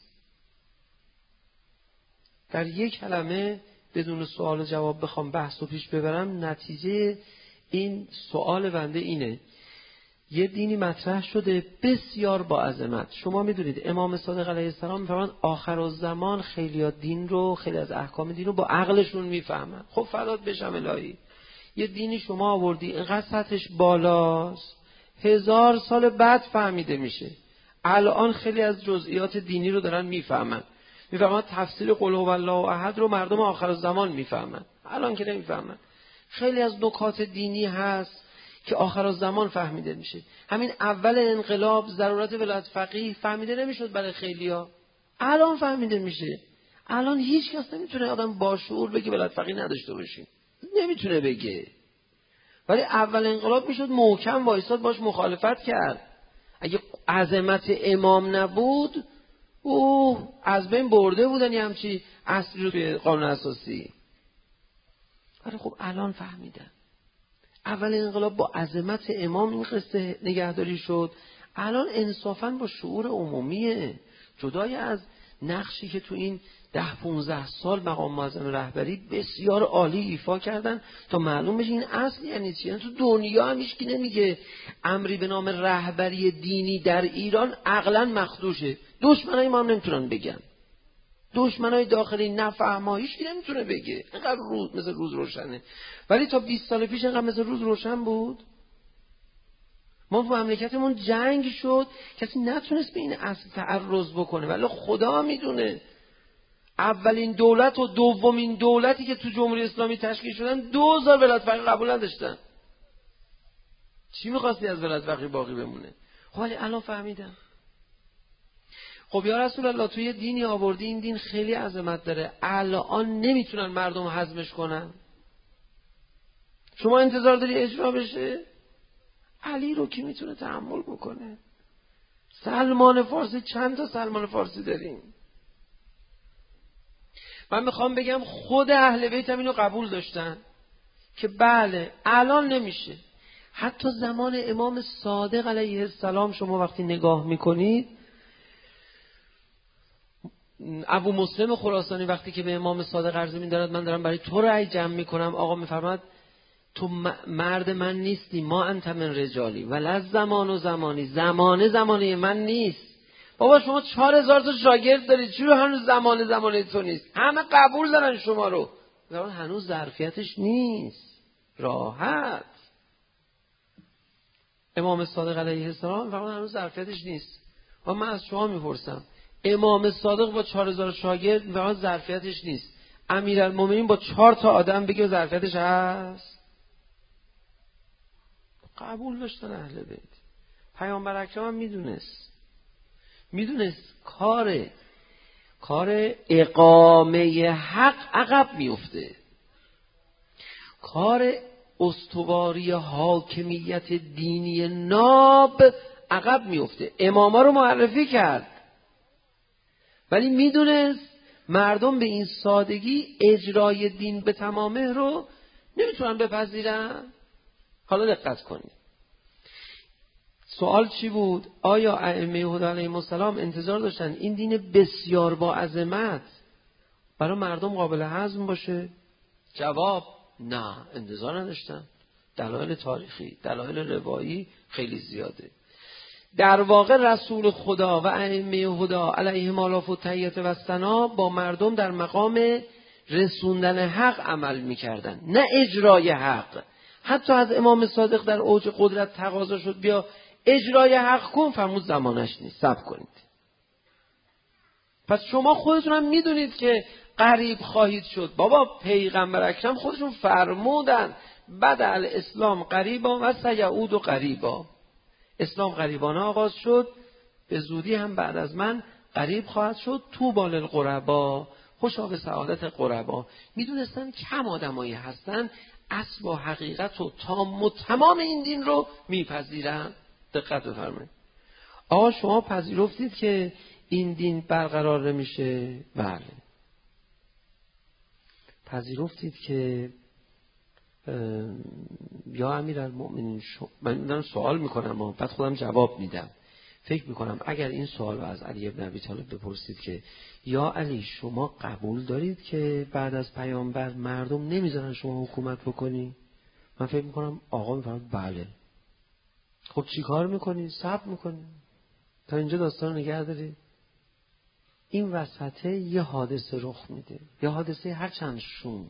در یک کلمه بدون سوال و جواب بخوام بحث رو پیش ببرم، نتیجه این سوال بنده اینه: یه دینی مطرح شده بسیار با عظمت. شما میدونید امام صادق علیه السلام میفهمن آخرالزمان خیلی دین رو، خیلی از احکام دین رو با عقلشون میفهمن. خب فدات بشم الهی، یه دینی شما آوردی اینقدر سطحش بالاست، 1000 سال بعد فهمیده میشه. الان خیلی از جزئیات دینی رو دارن میفهمن تفسیر قل هو الله احد رو مردم آخرالزمان میفهمن، الان که نمیفهمن. خیلی از نکات دینی هست که آخرالزمان فهمیده میشه. همین اول انقلاب ضرورت ولایت فقیه فهمیده نمیشد برای خیلیا، الان فهمیده میشه. الان هیچ کس نمیتونه آدم با شعور بگه ولایت فقیه نداشته باشیم، نمیتونه بگه. ولی اول انقلاب میشد محکم وایساد باش مخالفت کرد. اگه عظمت امام نبود از بین برده بودن یه همچی اصلی رو توی قانون اساسی. ولی خب الان فهمیدن. اول انقلاب با عظمت امام این قصه نگهداری شد، الان انصافاً با شعور عمومیه. جدای از نقشی که تو این 10-15 سال مقام معظم رهبری بسیار عالی ایفا کردن تا معلوم بشه این اصل یعنی چی. یعنی تو دنیا هم هیچ کی نمیگه امری به نام رهبری دینی در ایران عقلاً مخدوشه. دشمنای ما هم نمیتونن بگن، دشمنای داخلی نفهم‌ها هیچ کی نمیتونه بگه. اینقدر مثل روز روشنه. ولی تا 20 سال پیش اینقدر مثل روز روشن بود؟ ما تو مملکتمون جنگ شد، کسی نتونست به این اصل تعرض بکنه، ولی خدا میدونه اولین دولت و دومین دولتی که تو جمهوری اسلامی تشکیل شدن 2000 ولایت فقیه قبول نداشتن. چی میخواستی از ولایت فقیه باقی بمونه؟ خب ولی الان فهمیدم. خب یا رسول الله توی دینی آوردی، این دین خیلی عظمت داره، الان نمیتونن مردم هضمش کنن، شما انتظار داری اجرا بشه؟ علی رو کی میتونه تحمل بکنه؟ سلمان فارسی، چند تا سلمان فارسی داریم؟ من میخوام بگم خود اهل بیت هم اینو قبول داشتن که بله الان نمیشه. حتی زمان امام صادق علیه السلام شما وقتی نگاه میکنید، ابو مسلم خراسانی وقتی که به امام صادق عرض می‌دارد من دارم برای تو رأی جمع میکنم، آقا میفرماد تو مرد من نیستی، ما انت من رجالی ولا زمان و زمانی، زمانه من نیست. بابا شما 4000 تا شاگرد دارید، چرا هنوز زمانه تو نیست؟ همه قبول دارن شما رو، هنوز ظرفیتش نیست. راحت امام صادق علیه السلام فقط هنوز ظرفیتش نیست. و من از شما میپرسم امام صادق با 4000 شاگرد فقط ظرفیتش نیست، امیرالمومنین با 4 تا آدم بگه ظرفیتش هست؟ قبول داشتن اهل بیت. پیامبر اکرم هم میدونست کار اقامه حق عقب میفته، کار استواری حاکمیت دینی ناب عقب میفته. اماما رو معرفی کرد ولی میدونست مردم به این سادگی اجرای دین به تمامه رو نمیتونن بپذیرن. حالا دقت کنید، سوال چی بود؟ آیا ائمه هدی علیهم السلام انتظار داشتن این دین بسیار با عظمت برای مردم قابل هضم باشه؟ جواب نه، انتظار نداشتن. دلایل تاریخی، دلایل روایی خیلی زیاده. در واقع رسول خدا و ائمه هدی علیهم التحیة و الثنا با مردم در مقام رسوندن حق عمل میکردن، نه اجرای حق. حتی از امام صادق در اوج قدرت تقاضا شد بیا اجرای حق کن، فرمود زمانش نیست، صبر کنید. پس شما خودتون هم میدونید که قریب خواهید شد. بابا پیغمبر اکرم خودشون فرمودن بدأ الاسلام قریبا و سیعود قریبا، اسلام قریبانه آغاز شد، به زودی هم بعد از من قریب خواهد شد. طوبی للغربا، خوشا به سعادت غربا. میدونستن کم آدمایی هستن اصل و حقیقت و تمام این دین رو میپذیرن. دقت بفرمایید. آقا شما پذیرفتید که این دین برقرار نمیشه؟ بله. پذیرفتید که یا امیرالمومنین من دارم سوال میکنم و بعد خودم جواب میدم. فکر میکنم اگر این سوال رو از علی ابن ابی طالب بپرسید که یا علی شما قبول دارید که بعد از پیامبر مردم نمیذارن شما حکومت بکنی؟ من فکر میکنم آقا میفرماد بله. خب چی کار میکنی؟ صبر میکنی تا اینجا داستان رو نگه داری. این وسطه یه حادثه رخ میده، یه حادثه هر چند شوم.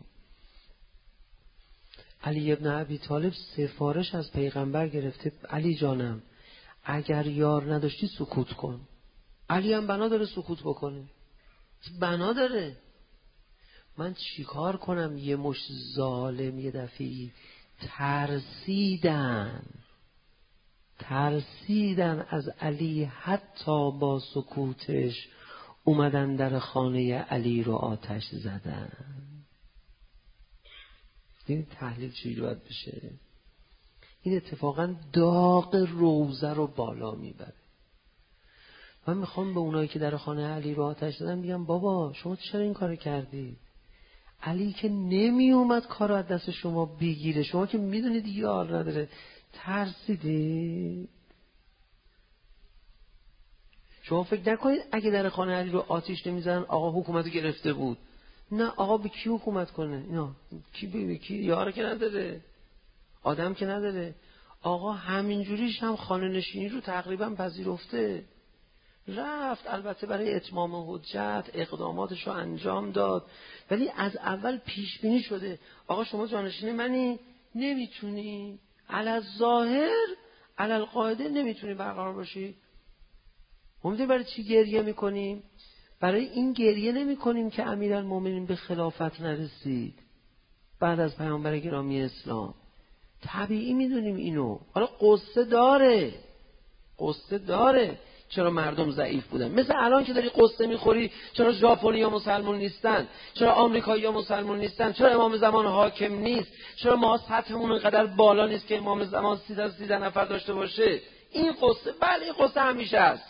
علی ابن ابی طالب سفارش از پیغمبر گرفته، علی جانم اگر یار نداشتی سکوت کن. علی هم بنا داره سکوت بکنه، بنا داره. من چیکار کنم؟ یه مش ظالم یه دفعی ترسیدن از علی، حتی با سکوتش اومدن در خانه علی رو آتش زدن. این تحلیل چی باید بشه؟ این اتفاقا داغ روزه رو بالا میبره. من میخوام به اونایی که در خانه علی رو آتش زدن بگم بابا شما چرا این کار کردی؟ علی که نمی اومد کار رو از دست شما بگیره، شما که میدونید یار نداره، ترسیدی؟ شما فکر نکنید اگه در خانه علی رو آتش نمیزنن آقا حکومت گرفته بود. نه، آقا به کی حکومت کنه؟ نه، کی یار که نداره، آدم که نداره. آقا همینجوریش هم خانه نشینی رو تقریبا پذیرفته، رفت البته برای اتمام حجت اقداماتش رو انجام داد، ولی از اول پیش بینی شده آقا شما جانشین منی، نمیتونی علی الظاهر علی القاعده نمیتونی برقرار باشی. میدونی برای چی گریه میکنیم؟ برای این گریه نمیکنیم که امیرالمومنین به خلافت نرسید بعد از پیامبر گرامی اسلام. طبیعی میدونیم اینو. حالا قصه داره چرا مردم ضعیف بودن. مثل الان که داری قصه میخوری چرا ژاپنی‌ها مسلمان نیستن، چرا آمریکایی‌ها مسلمان نیستن، چرا امام زمان حاکم نیست، چرا ما سطحمون اینقدر بالا نیست که امام زمان 13 نفر داشته باشه. این قصه، بله این قصه همیشه است.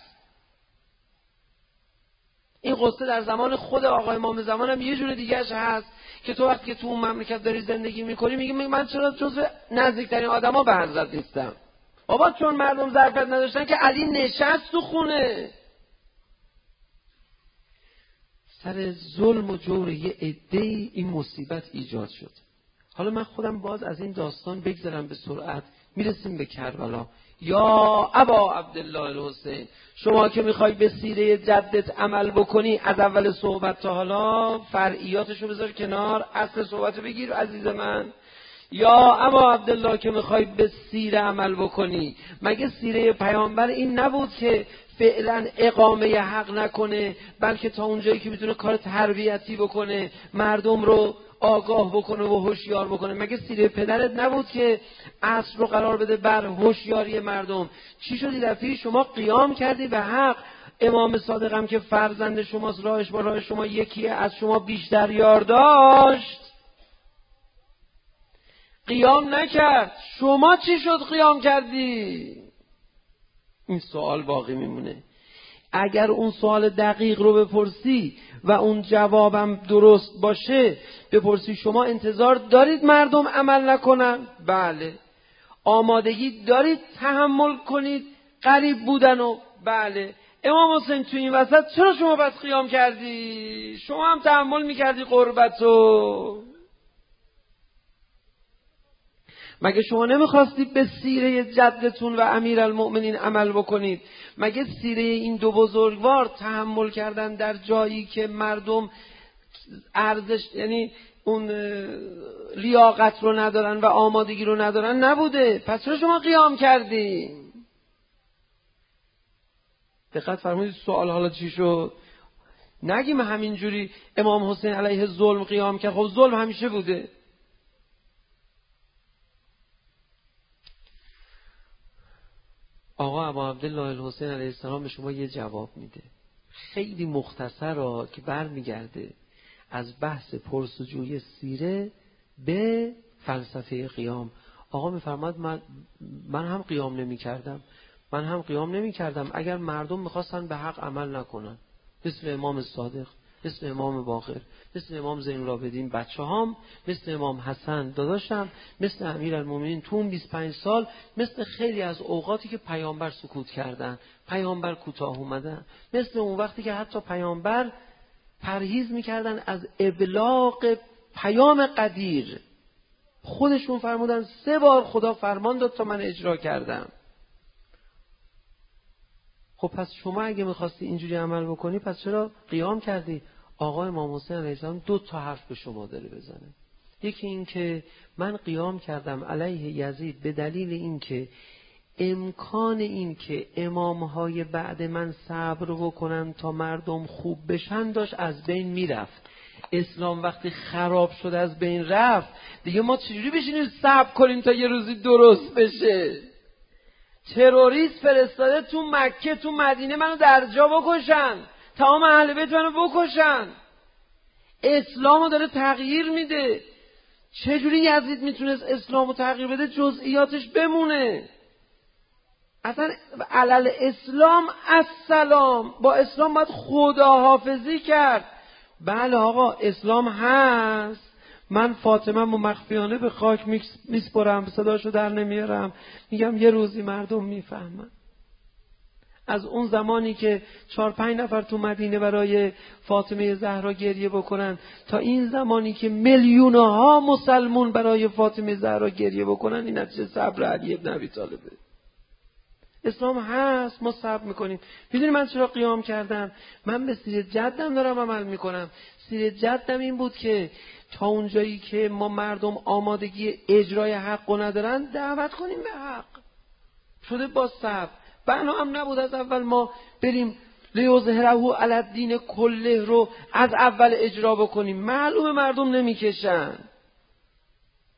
این قصه در زمان خود آقا امام زمان هم یه جور دیگه‌اش هست که تو وقتی که تو اون مملکت داری زندگی میکنی میگی من چرا جزو نزدیکترین آدما به حضرت نیستم. بابا چون مردم ظرفیت نداشتن که علی نشست تو خونه. سر ظلم و جور یه عده‌ای این مصیبت ایجاد شد. حالا من خودم باز از این داستان بگذرم به سرعت، میرسیم به کربلا. یا ابا عبدالله الحسین، شما که میخوای به سیره جدت عمل بکنی، از اول صحبت تا حالا فرعیاتشو بذار کنار، اصل صحبتو بگیر عزیز من. یا ابا عبدالله که میخوای به سیره عمل بکنی، مگه سیره پیامبر این نبود که فعلا اقامه حق نکنه، بلکه تا اونجایی که میتونه کار تربیتی بکنه، مردم رو آگاه بکنه و هوشیار بکنه؟ مگه سیره پدرت نبود که اصل رو قرار بده بر هوشیاری مردم؟ چی شدی رفتی شما قیام کردی به حق؟ امام صادق هم که فرزند شماست، راهش با راه شما یکیه، از شما بیشتر یار داشت، قیام نکرد. شما چی شد قیام کردی؟ این سوال باقی میمونه. اگر اون سوال دقیق رو بپرسی و اون جوابم درست باشه، بپرسی شما انتظار دارید مردم عمل نکنن؟ بله. آمادگی دارید تحمل کنید غریب بودنو؟ بله. امام حسین تو این وسط چرا شما بس قیام کردی؟ شما هم تحمل میکردی غربتو. مگه شما نمیخواستید به سیره جدتون و امیرالمؤمنین عمل بکنید؟ مگه سیره این دو بزرگوار تحمل کردن در جایی که مردم ارزش، یعنی اون لیاقت رو ندارن و آمادگی رو ندارن نبوده؟ پس چرا شما قیام کردی؟ دقت فرمودید سوال حالا چی شد؟ نگیم همینجوری امام حسین علیه ظلم قیام کرد. خب ظلم همیشه بوده. آقا ابا عبدالله الحسین علیه السلام به شما یه جواب میده خیلی مختصر که برمیگرده از بحث پرسجوی سیره به فلسفه قیام. آقا میفرماد من هم قیام نمی کردم اگر مردم میخواستن به حق عمل نکنن، مثل امام صادق، مثل امام باقر، مثل امام زین العابدین بچه هام، مثل امام حسن داداشم، مثل امیرالمومنین تو اون 25 سال، مثل خیلی از اوقاتی که پیامبر سکوت کردن، پیامبر کوتاه اومدن، مثل اون وقتی که حتی پیامبر پرهیز میکردن از ابلاغ پیام قدیر. خودشون فرمودن 3 بار خدا فرمان داد تا من اجرا کردم. خب پس شما اگه میخواستی اینجوری عمل بکنی پس چرا قیام کردی؟ آقا امام حسین علیه السلام 2 تا حرف به شما داره بزنه. یکی این که من قیام کردم علیه یزید به دلیل این که امکان این که امامهای بعد من صبر بکنن تا مردم خوب بشن داشت از بین میرفت. اسلام وقتی خراب شد از بین رفت، دیگه ما چجوری بشینیم صبر کنیم تا یه روزی درست بشه؟ تروریست فرستاده تو مکه تو مدینه منو در جا بکشن، تمام اهل بیت منو بکشن. اسلامو داره تغییر میده. چجوری یزید میتونست اسلامو تغییر بده جزئیاتش بمونه؟ اصلا علل اسلام السلام، با اسلام باید خداحافظی کرد. بله آقا اسلام هست، من فاطمه مخفیانه به خاک میسپرم، صداشو در نمیارم، میگم یه روزی مردم میفهمن. از اون زمانی که 4-5 نفر تو مدینه برای فاطمه زهرا گریه بکنن تا این زمانی که میلیون‌ها مسلمون برای فاطمه زهرا گریه بکنن، این نتیجه صبر علی بن ابی طالبه. اسلام هست، ما صبر میکنیم. میدونی من چرا قیام کردم؟ من به سیره جدم دارم عمل میکنم. سیره جدم این بود که تا اونجایی که ما مردم آمادگی اجرای حق رو ندارن دعوت کنیم به حق. شده با صبر. بنا هم نبود از اول ما بریم لیظهره علی الدین کله رو از اول اجرا بکنیم. معلومه مردم نمیکشن.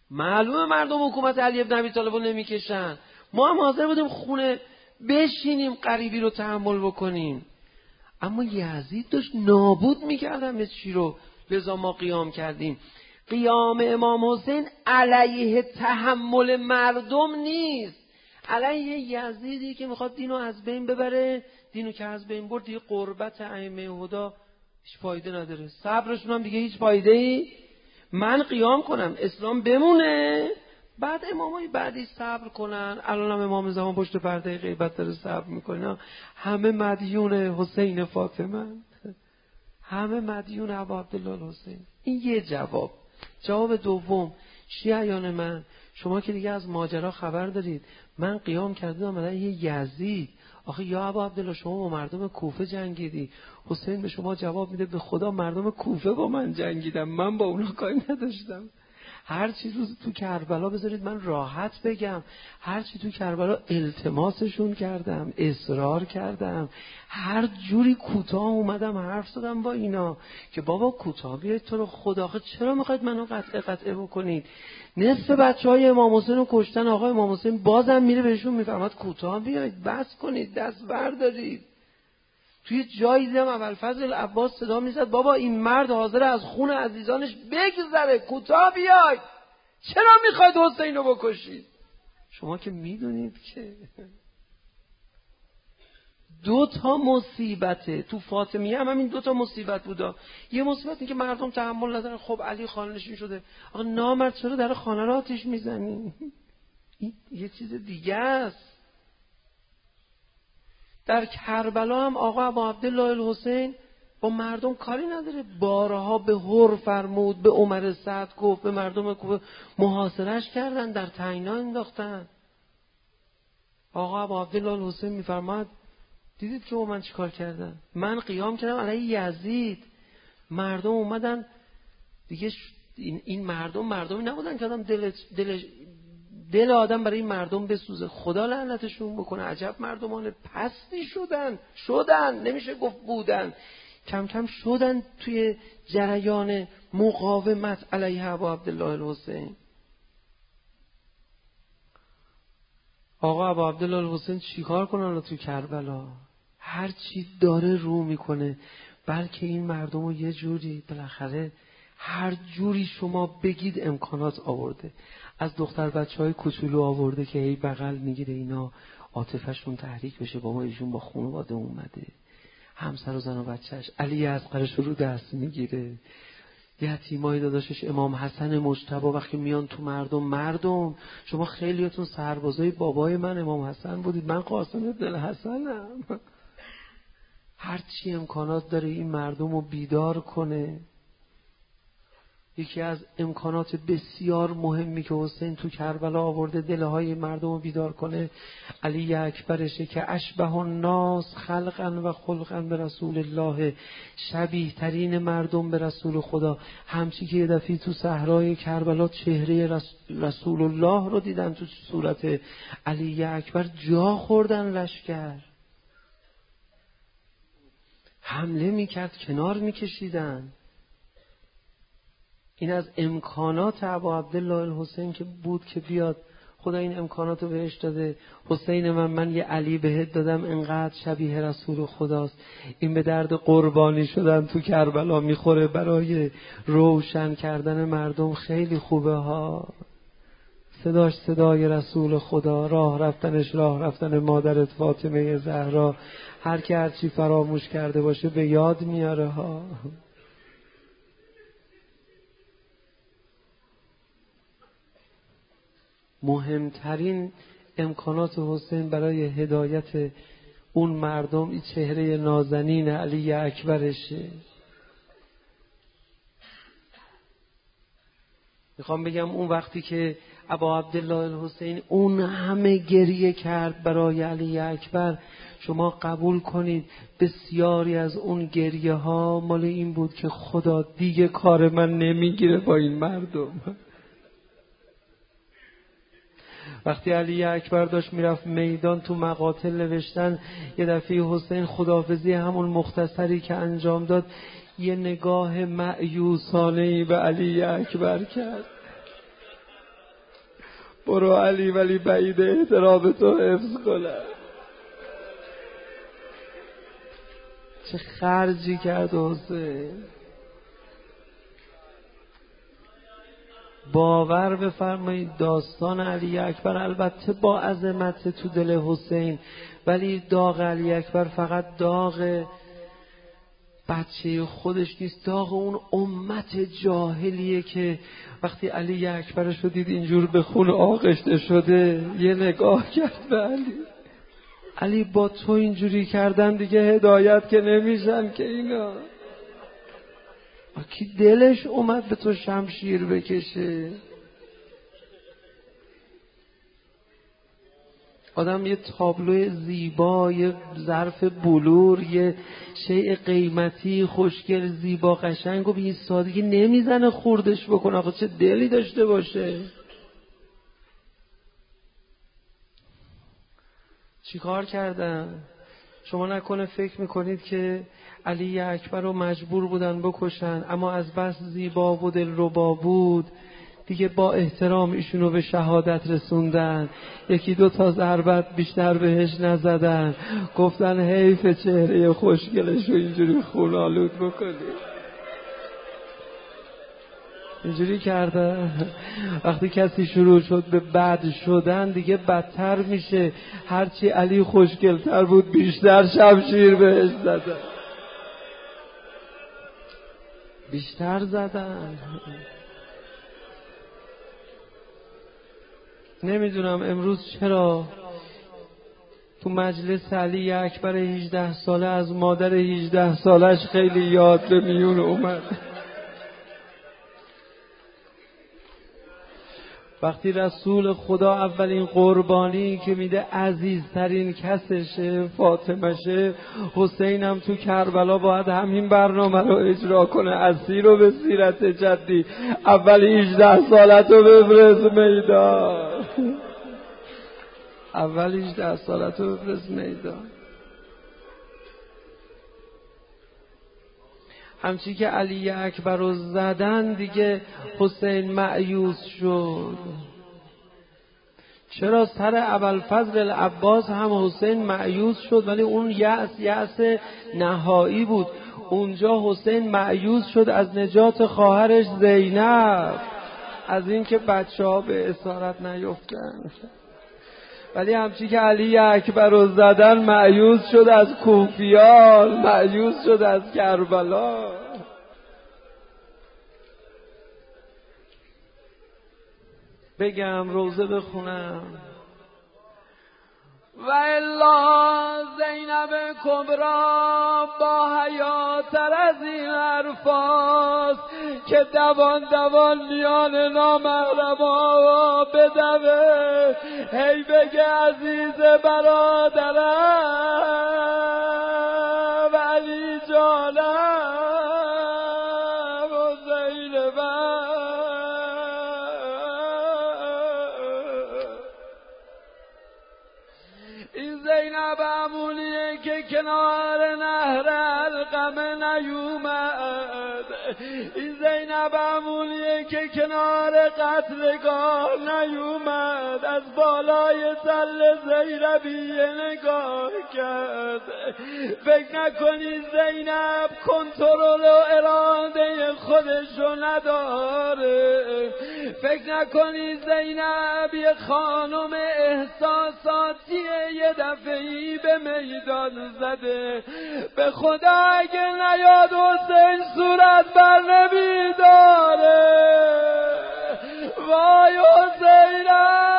معلومه مردم حکومت علی بن ابی طالب رو نمیکشن. ما هم حاضر بودیم خونه بشینیم غریبی رو تحمل بکنیم، اما یزید داشت نابود میکرد همه چی رو، لذا ما قیام کردیم. قیام امام حسین علیه تحمل مردم نیست، علیه یزیدی که میخواد دینو از بین ببره. دینو که از بین برد دیگه قربت ائمه هدا هیچ فایده نداره، صبرشون هم دیگه هیچ فایده ای. من قیام کنم اسلام بمونه، بعد امامای بعدی صبر کنن. الان هم امام زمان پشت پرده غیبت داره صبر میکنه، همه مدیون حسین فاطمه، همه مدیون ابا عبدالله الحسین. این یه جواب. جواب دوم، شیعیان من، شما که دیگه از ماجرا خبر دارید، من قیام کردم علیه یزید. آخه یا ابا عبدالله شما با مردم کوفه جنگیدی، حسین به شما جواب میده به خدا مردم کوفه با من جنگیدم، من با اونا کاری نداشتم. هر چی رو تو کربلا بذارید من راحت بگم، هر چی تو کربلا التماسشون کردم، اصرار کردم، هر جوری کوتاه اومدم حرف زدم با اینا که بابا کوتاه بیاید تو رو خدا، آخه چرا میخواید منو قطعه بکنید؟ نصف بچهای امام حسین رو کشتن، آقا امام حسین بازم میره بهشون میفرماد کوتاه بیاید، بس کنید، دست بردارید. توی جایی دیدم ابوالفضل عباس صدا میزد بابا این مرد حاضر از خون عزیزانش بگذره، کوتاه بیاید، چرا میخواید حسین رو بکشید؟ شما که میدونید که 2 مصیبته تو فاطمیه هم این 2 مصیبت بودا. یه مصیبت این که مردم تحمل ندارن، خب علی خانه نشین شده، آقا نامرد چرا در خانه را آتش میزنی؟ این یه چیز دیگه است. در کربلا هم آقا ابا عبدالله الحسین با مردم کاری نداره، بارها به هر فرمود، به عمر سعد گفت، به مردم کوفه محاصرهش کردن، در تنگنا انداختن. آقا ابا عبدالله الحسین میفرماد دیدید که من چیکار کردم؟ من قیام کردم علیه یزید، مردم اومدن دیگه این مردمی نبودن که آدم دل آدم برای این مردم بسوزه، خدا لعنتشون بکنه. عجب مردمان پستی شدن، نمیشه گفت بودن، کم کم شدن توی جریان مقاومت علیه ابا عبدالله الحسین. آقا ابا عبدالله الحسین چیکار کنن تو کربلا؟ هر چی داره رو میکنه، بلکه این مردم رو یه جوری بالاخره هر جوری شما بگید امکانات آورده. از دختر بچهای کوچولو آورده که هی بغل میگیره اینا عاطفه‌شون تحریک بشه، بابا ایشون با خانواده اومده، همسر و زن و بچهش. علی اصغرش رو دست میگیره، یتیمای داداشش امام حسن مجتبی وقتی میان تو مردم شما خیلیاتون سربازای بابای من امام حسن بودید، من قاسم بن الحسنم. هر چی امکانات داره این مردم رو بیدار کنه. یکی از امکانات بسیار مهمی که حسین تو کربلا آورده دلهای مردم رو بیدار کنه علی اکبرشه که اشبه الناس خلقا و خلقا به رسول الله، شبیه ترین مردم به رسول خدا. همچی که یه دفعه تو صحرای کربلا چهره رسول الله رو دیدن تو صورت علی اکبر، جا خوردن لشکر، حمله میکرد کنار میکشیدن. این از امکانات ابا عبدالله الحسین که بود که بیاد، خدا این امکانات رو بهش داده. حسین من یه علی بهت دادم انقدر شبیه رسول خداست، این به درد قربانی شدن تو کربلا میخوره، برای روشن کردن مردم خیلی خوبه ها. صداش صدای رسول خدا، راه رفتن مادرت فاطمه زهرا، هر که هرچی فراموش کرده باشه به یاد میاره ها. مهمترین امکانات حسین برای هدایت اون مردم این چهره نازنین علی اکبرشه. میخوام بگم اون وقتی که ابا عبدالله الحسین اون همه گریه کرد برای علی اکبر، شما قبول کنید بسیاری از اون گریه ها مال این بود که خدا دیگه کار من نمیگیره با این مردم. وقتی علی اکبر داشت میرفت میدان تو مقاتل نوشتن، یه دفعه حسین خداحافظی همون مختصری که انجام داد یه نگاه مأیوسانه‌ای به علی اکبر کرد. برو علی ولی بعید احترام تو حفظ کنم. چه خرجی کرد حسین. باور بفرمایید داستان علی اکبر البته با عظمت تو دل حسین، ولی داغ علی اکبر فقط داغ بچه خودش نیست، داغ اون امت جاهلیه که وقتی علی اکبرش رو دید اینجور به خون آغشته شده، یه نگاه کرد به علی با تو اینجوری کردن دیگه هدایت که نمیشن که اینا. کی دلش اومد به تو شمشیر بکشه؟ آدم یه تابلو زیبا، یه ظرف بلور، یه شیء قیمتی خوشگل زیبا قشنگ و به این سادگی نمیزنه خوردش بکنه. آخه چه دلی داشته باشه. چی کار کردن؟ شما نکنه فکر میکنید که علی اکبر رو مجبور بودن بکشن، اما از بس زیبا و دلربا بود دیگه با احترام ایشونو به شهادت رسوندن. یکی دو تا ضربت بیشتر بهش نزدن، گفتن حیف چهره خوشگلش رو اینجوری خونالود بکنی. اینجوری کرده. وقتی کسی شروع شد به بد شدن دیگه بدتر میشه. هرچی علی خوشگلتر بود بیشتر شمشیر بهش زدن، بیشتر زدن. نمیدونم امروز چرا تو مجلس علی اکبر 18 ساله از مادر 18 سالش خیلی یاد به میون اومد. وقتی رسول خدا اولین قربانی که میده عزیزترین کسشه، فاطمشه، حسین هم تو کربلا باید همین برنامه رو اجرا کنه. اسیر رو به سیرت جدی اول 18 سالت رو بفرست میدان، اول 18 سالت رو بفرست میدان. همچی که علی اکبر رو زدن دیگه حسین مایوس شد. چرا سر ابوالفضل العباس هم حسین مایوس شد، ولی اون یأس نهایی بود. اونجا حسین مایوس شد از نجات خواهرش زینب، از اینکه بچه‌ها به اسارت نیفتن. ولی همچی که علی اکبر رو زدن مایوس شد از کوفیان، مایوس شد از کربلا. بگم روزه بخونم و الا زینب کبرا با حیاتر از این حرفاست که دوان میان نامحرما بدوه، هی بگه عزیز برادرم علی جانم و زینبم. این زینب عمولیه که کنار نهر القمه نیومد، این زینب عمولیه که کنار قتلگاه نیومد، از بالای تل زیربیه نگاه کرد. فکر نکنی زینب کنترل و اراده خودشو نداره، فکر نکنی زینب یه خانم احساساتیه یه دفعی به میدان زده. به خدا اگه نیاد حسین صورت بر نمیداره. وای حسینم.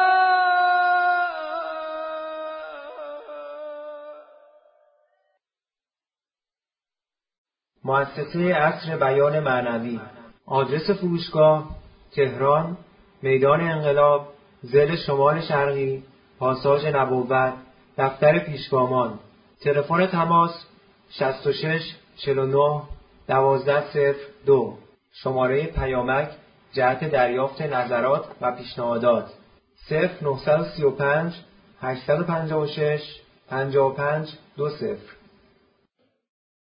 مؤسسه عصر بیان معنوی. آدرس فروشگاه تهران، میدان انقلاب، ضلع شمال شرقی، پاساژ نبوت، دفتر پیشگامان. تلفن تماس 66 49 1202. شماره پیامک جهت دریافت نظرات و پیشنهادات 0935 856 55 20.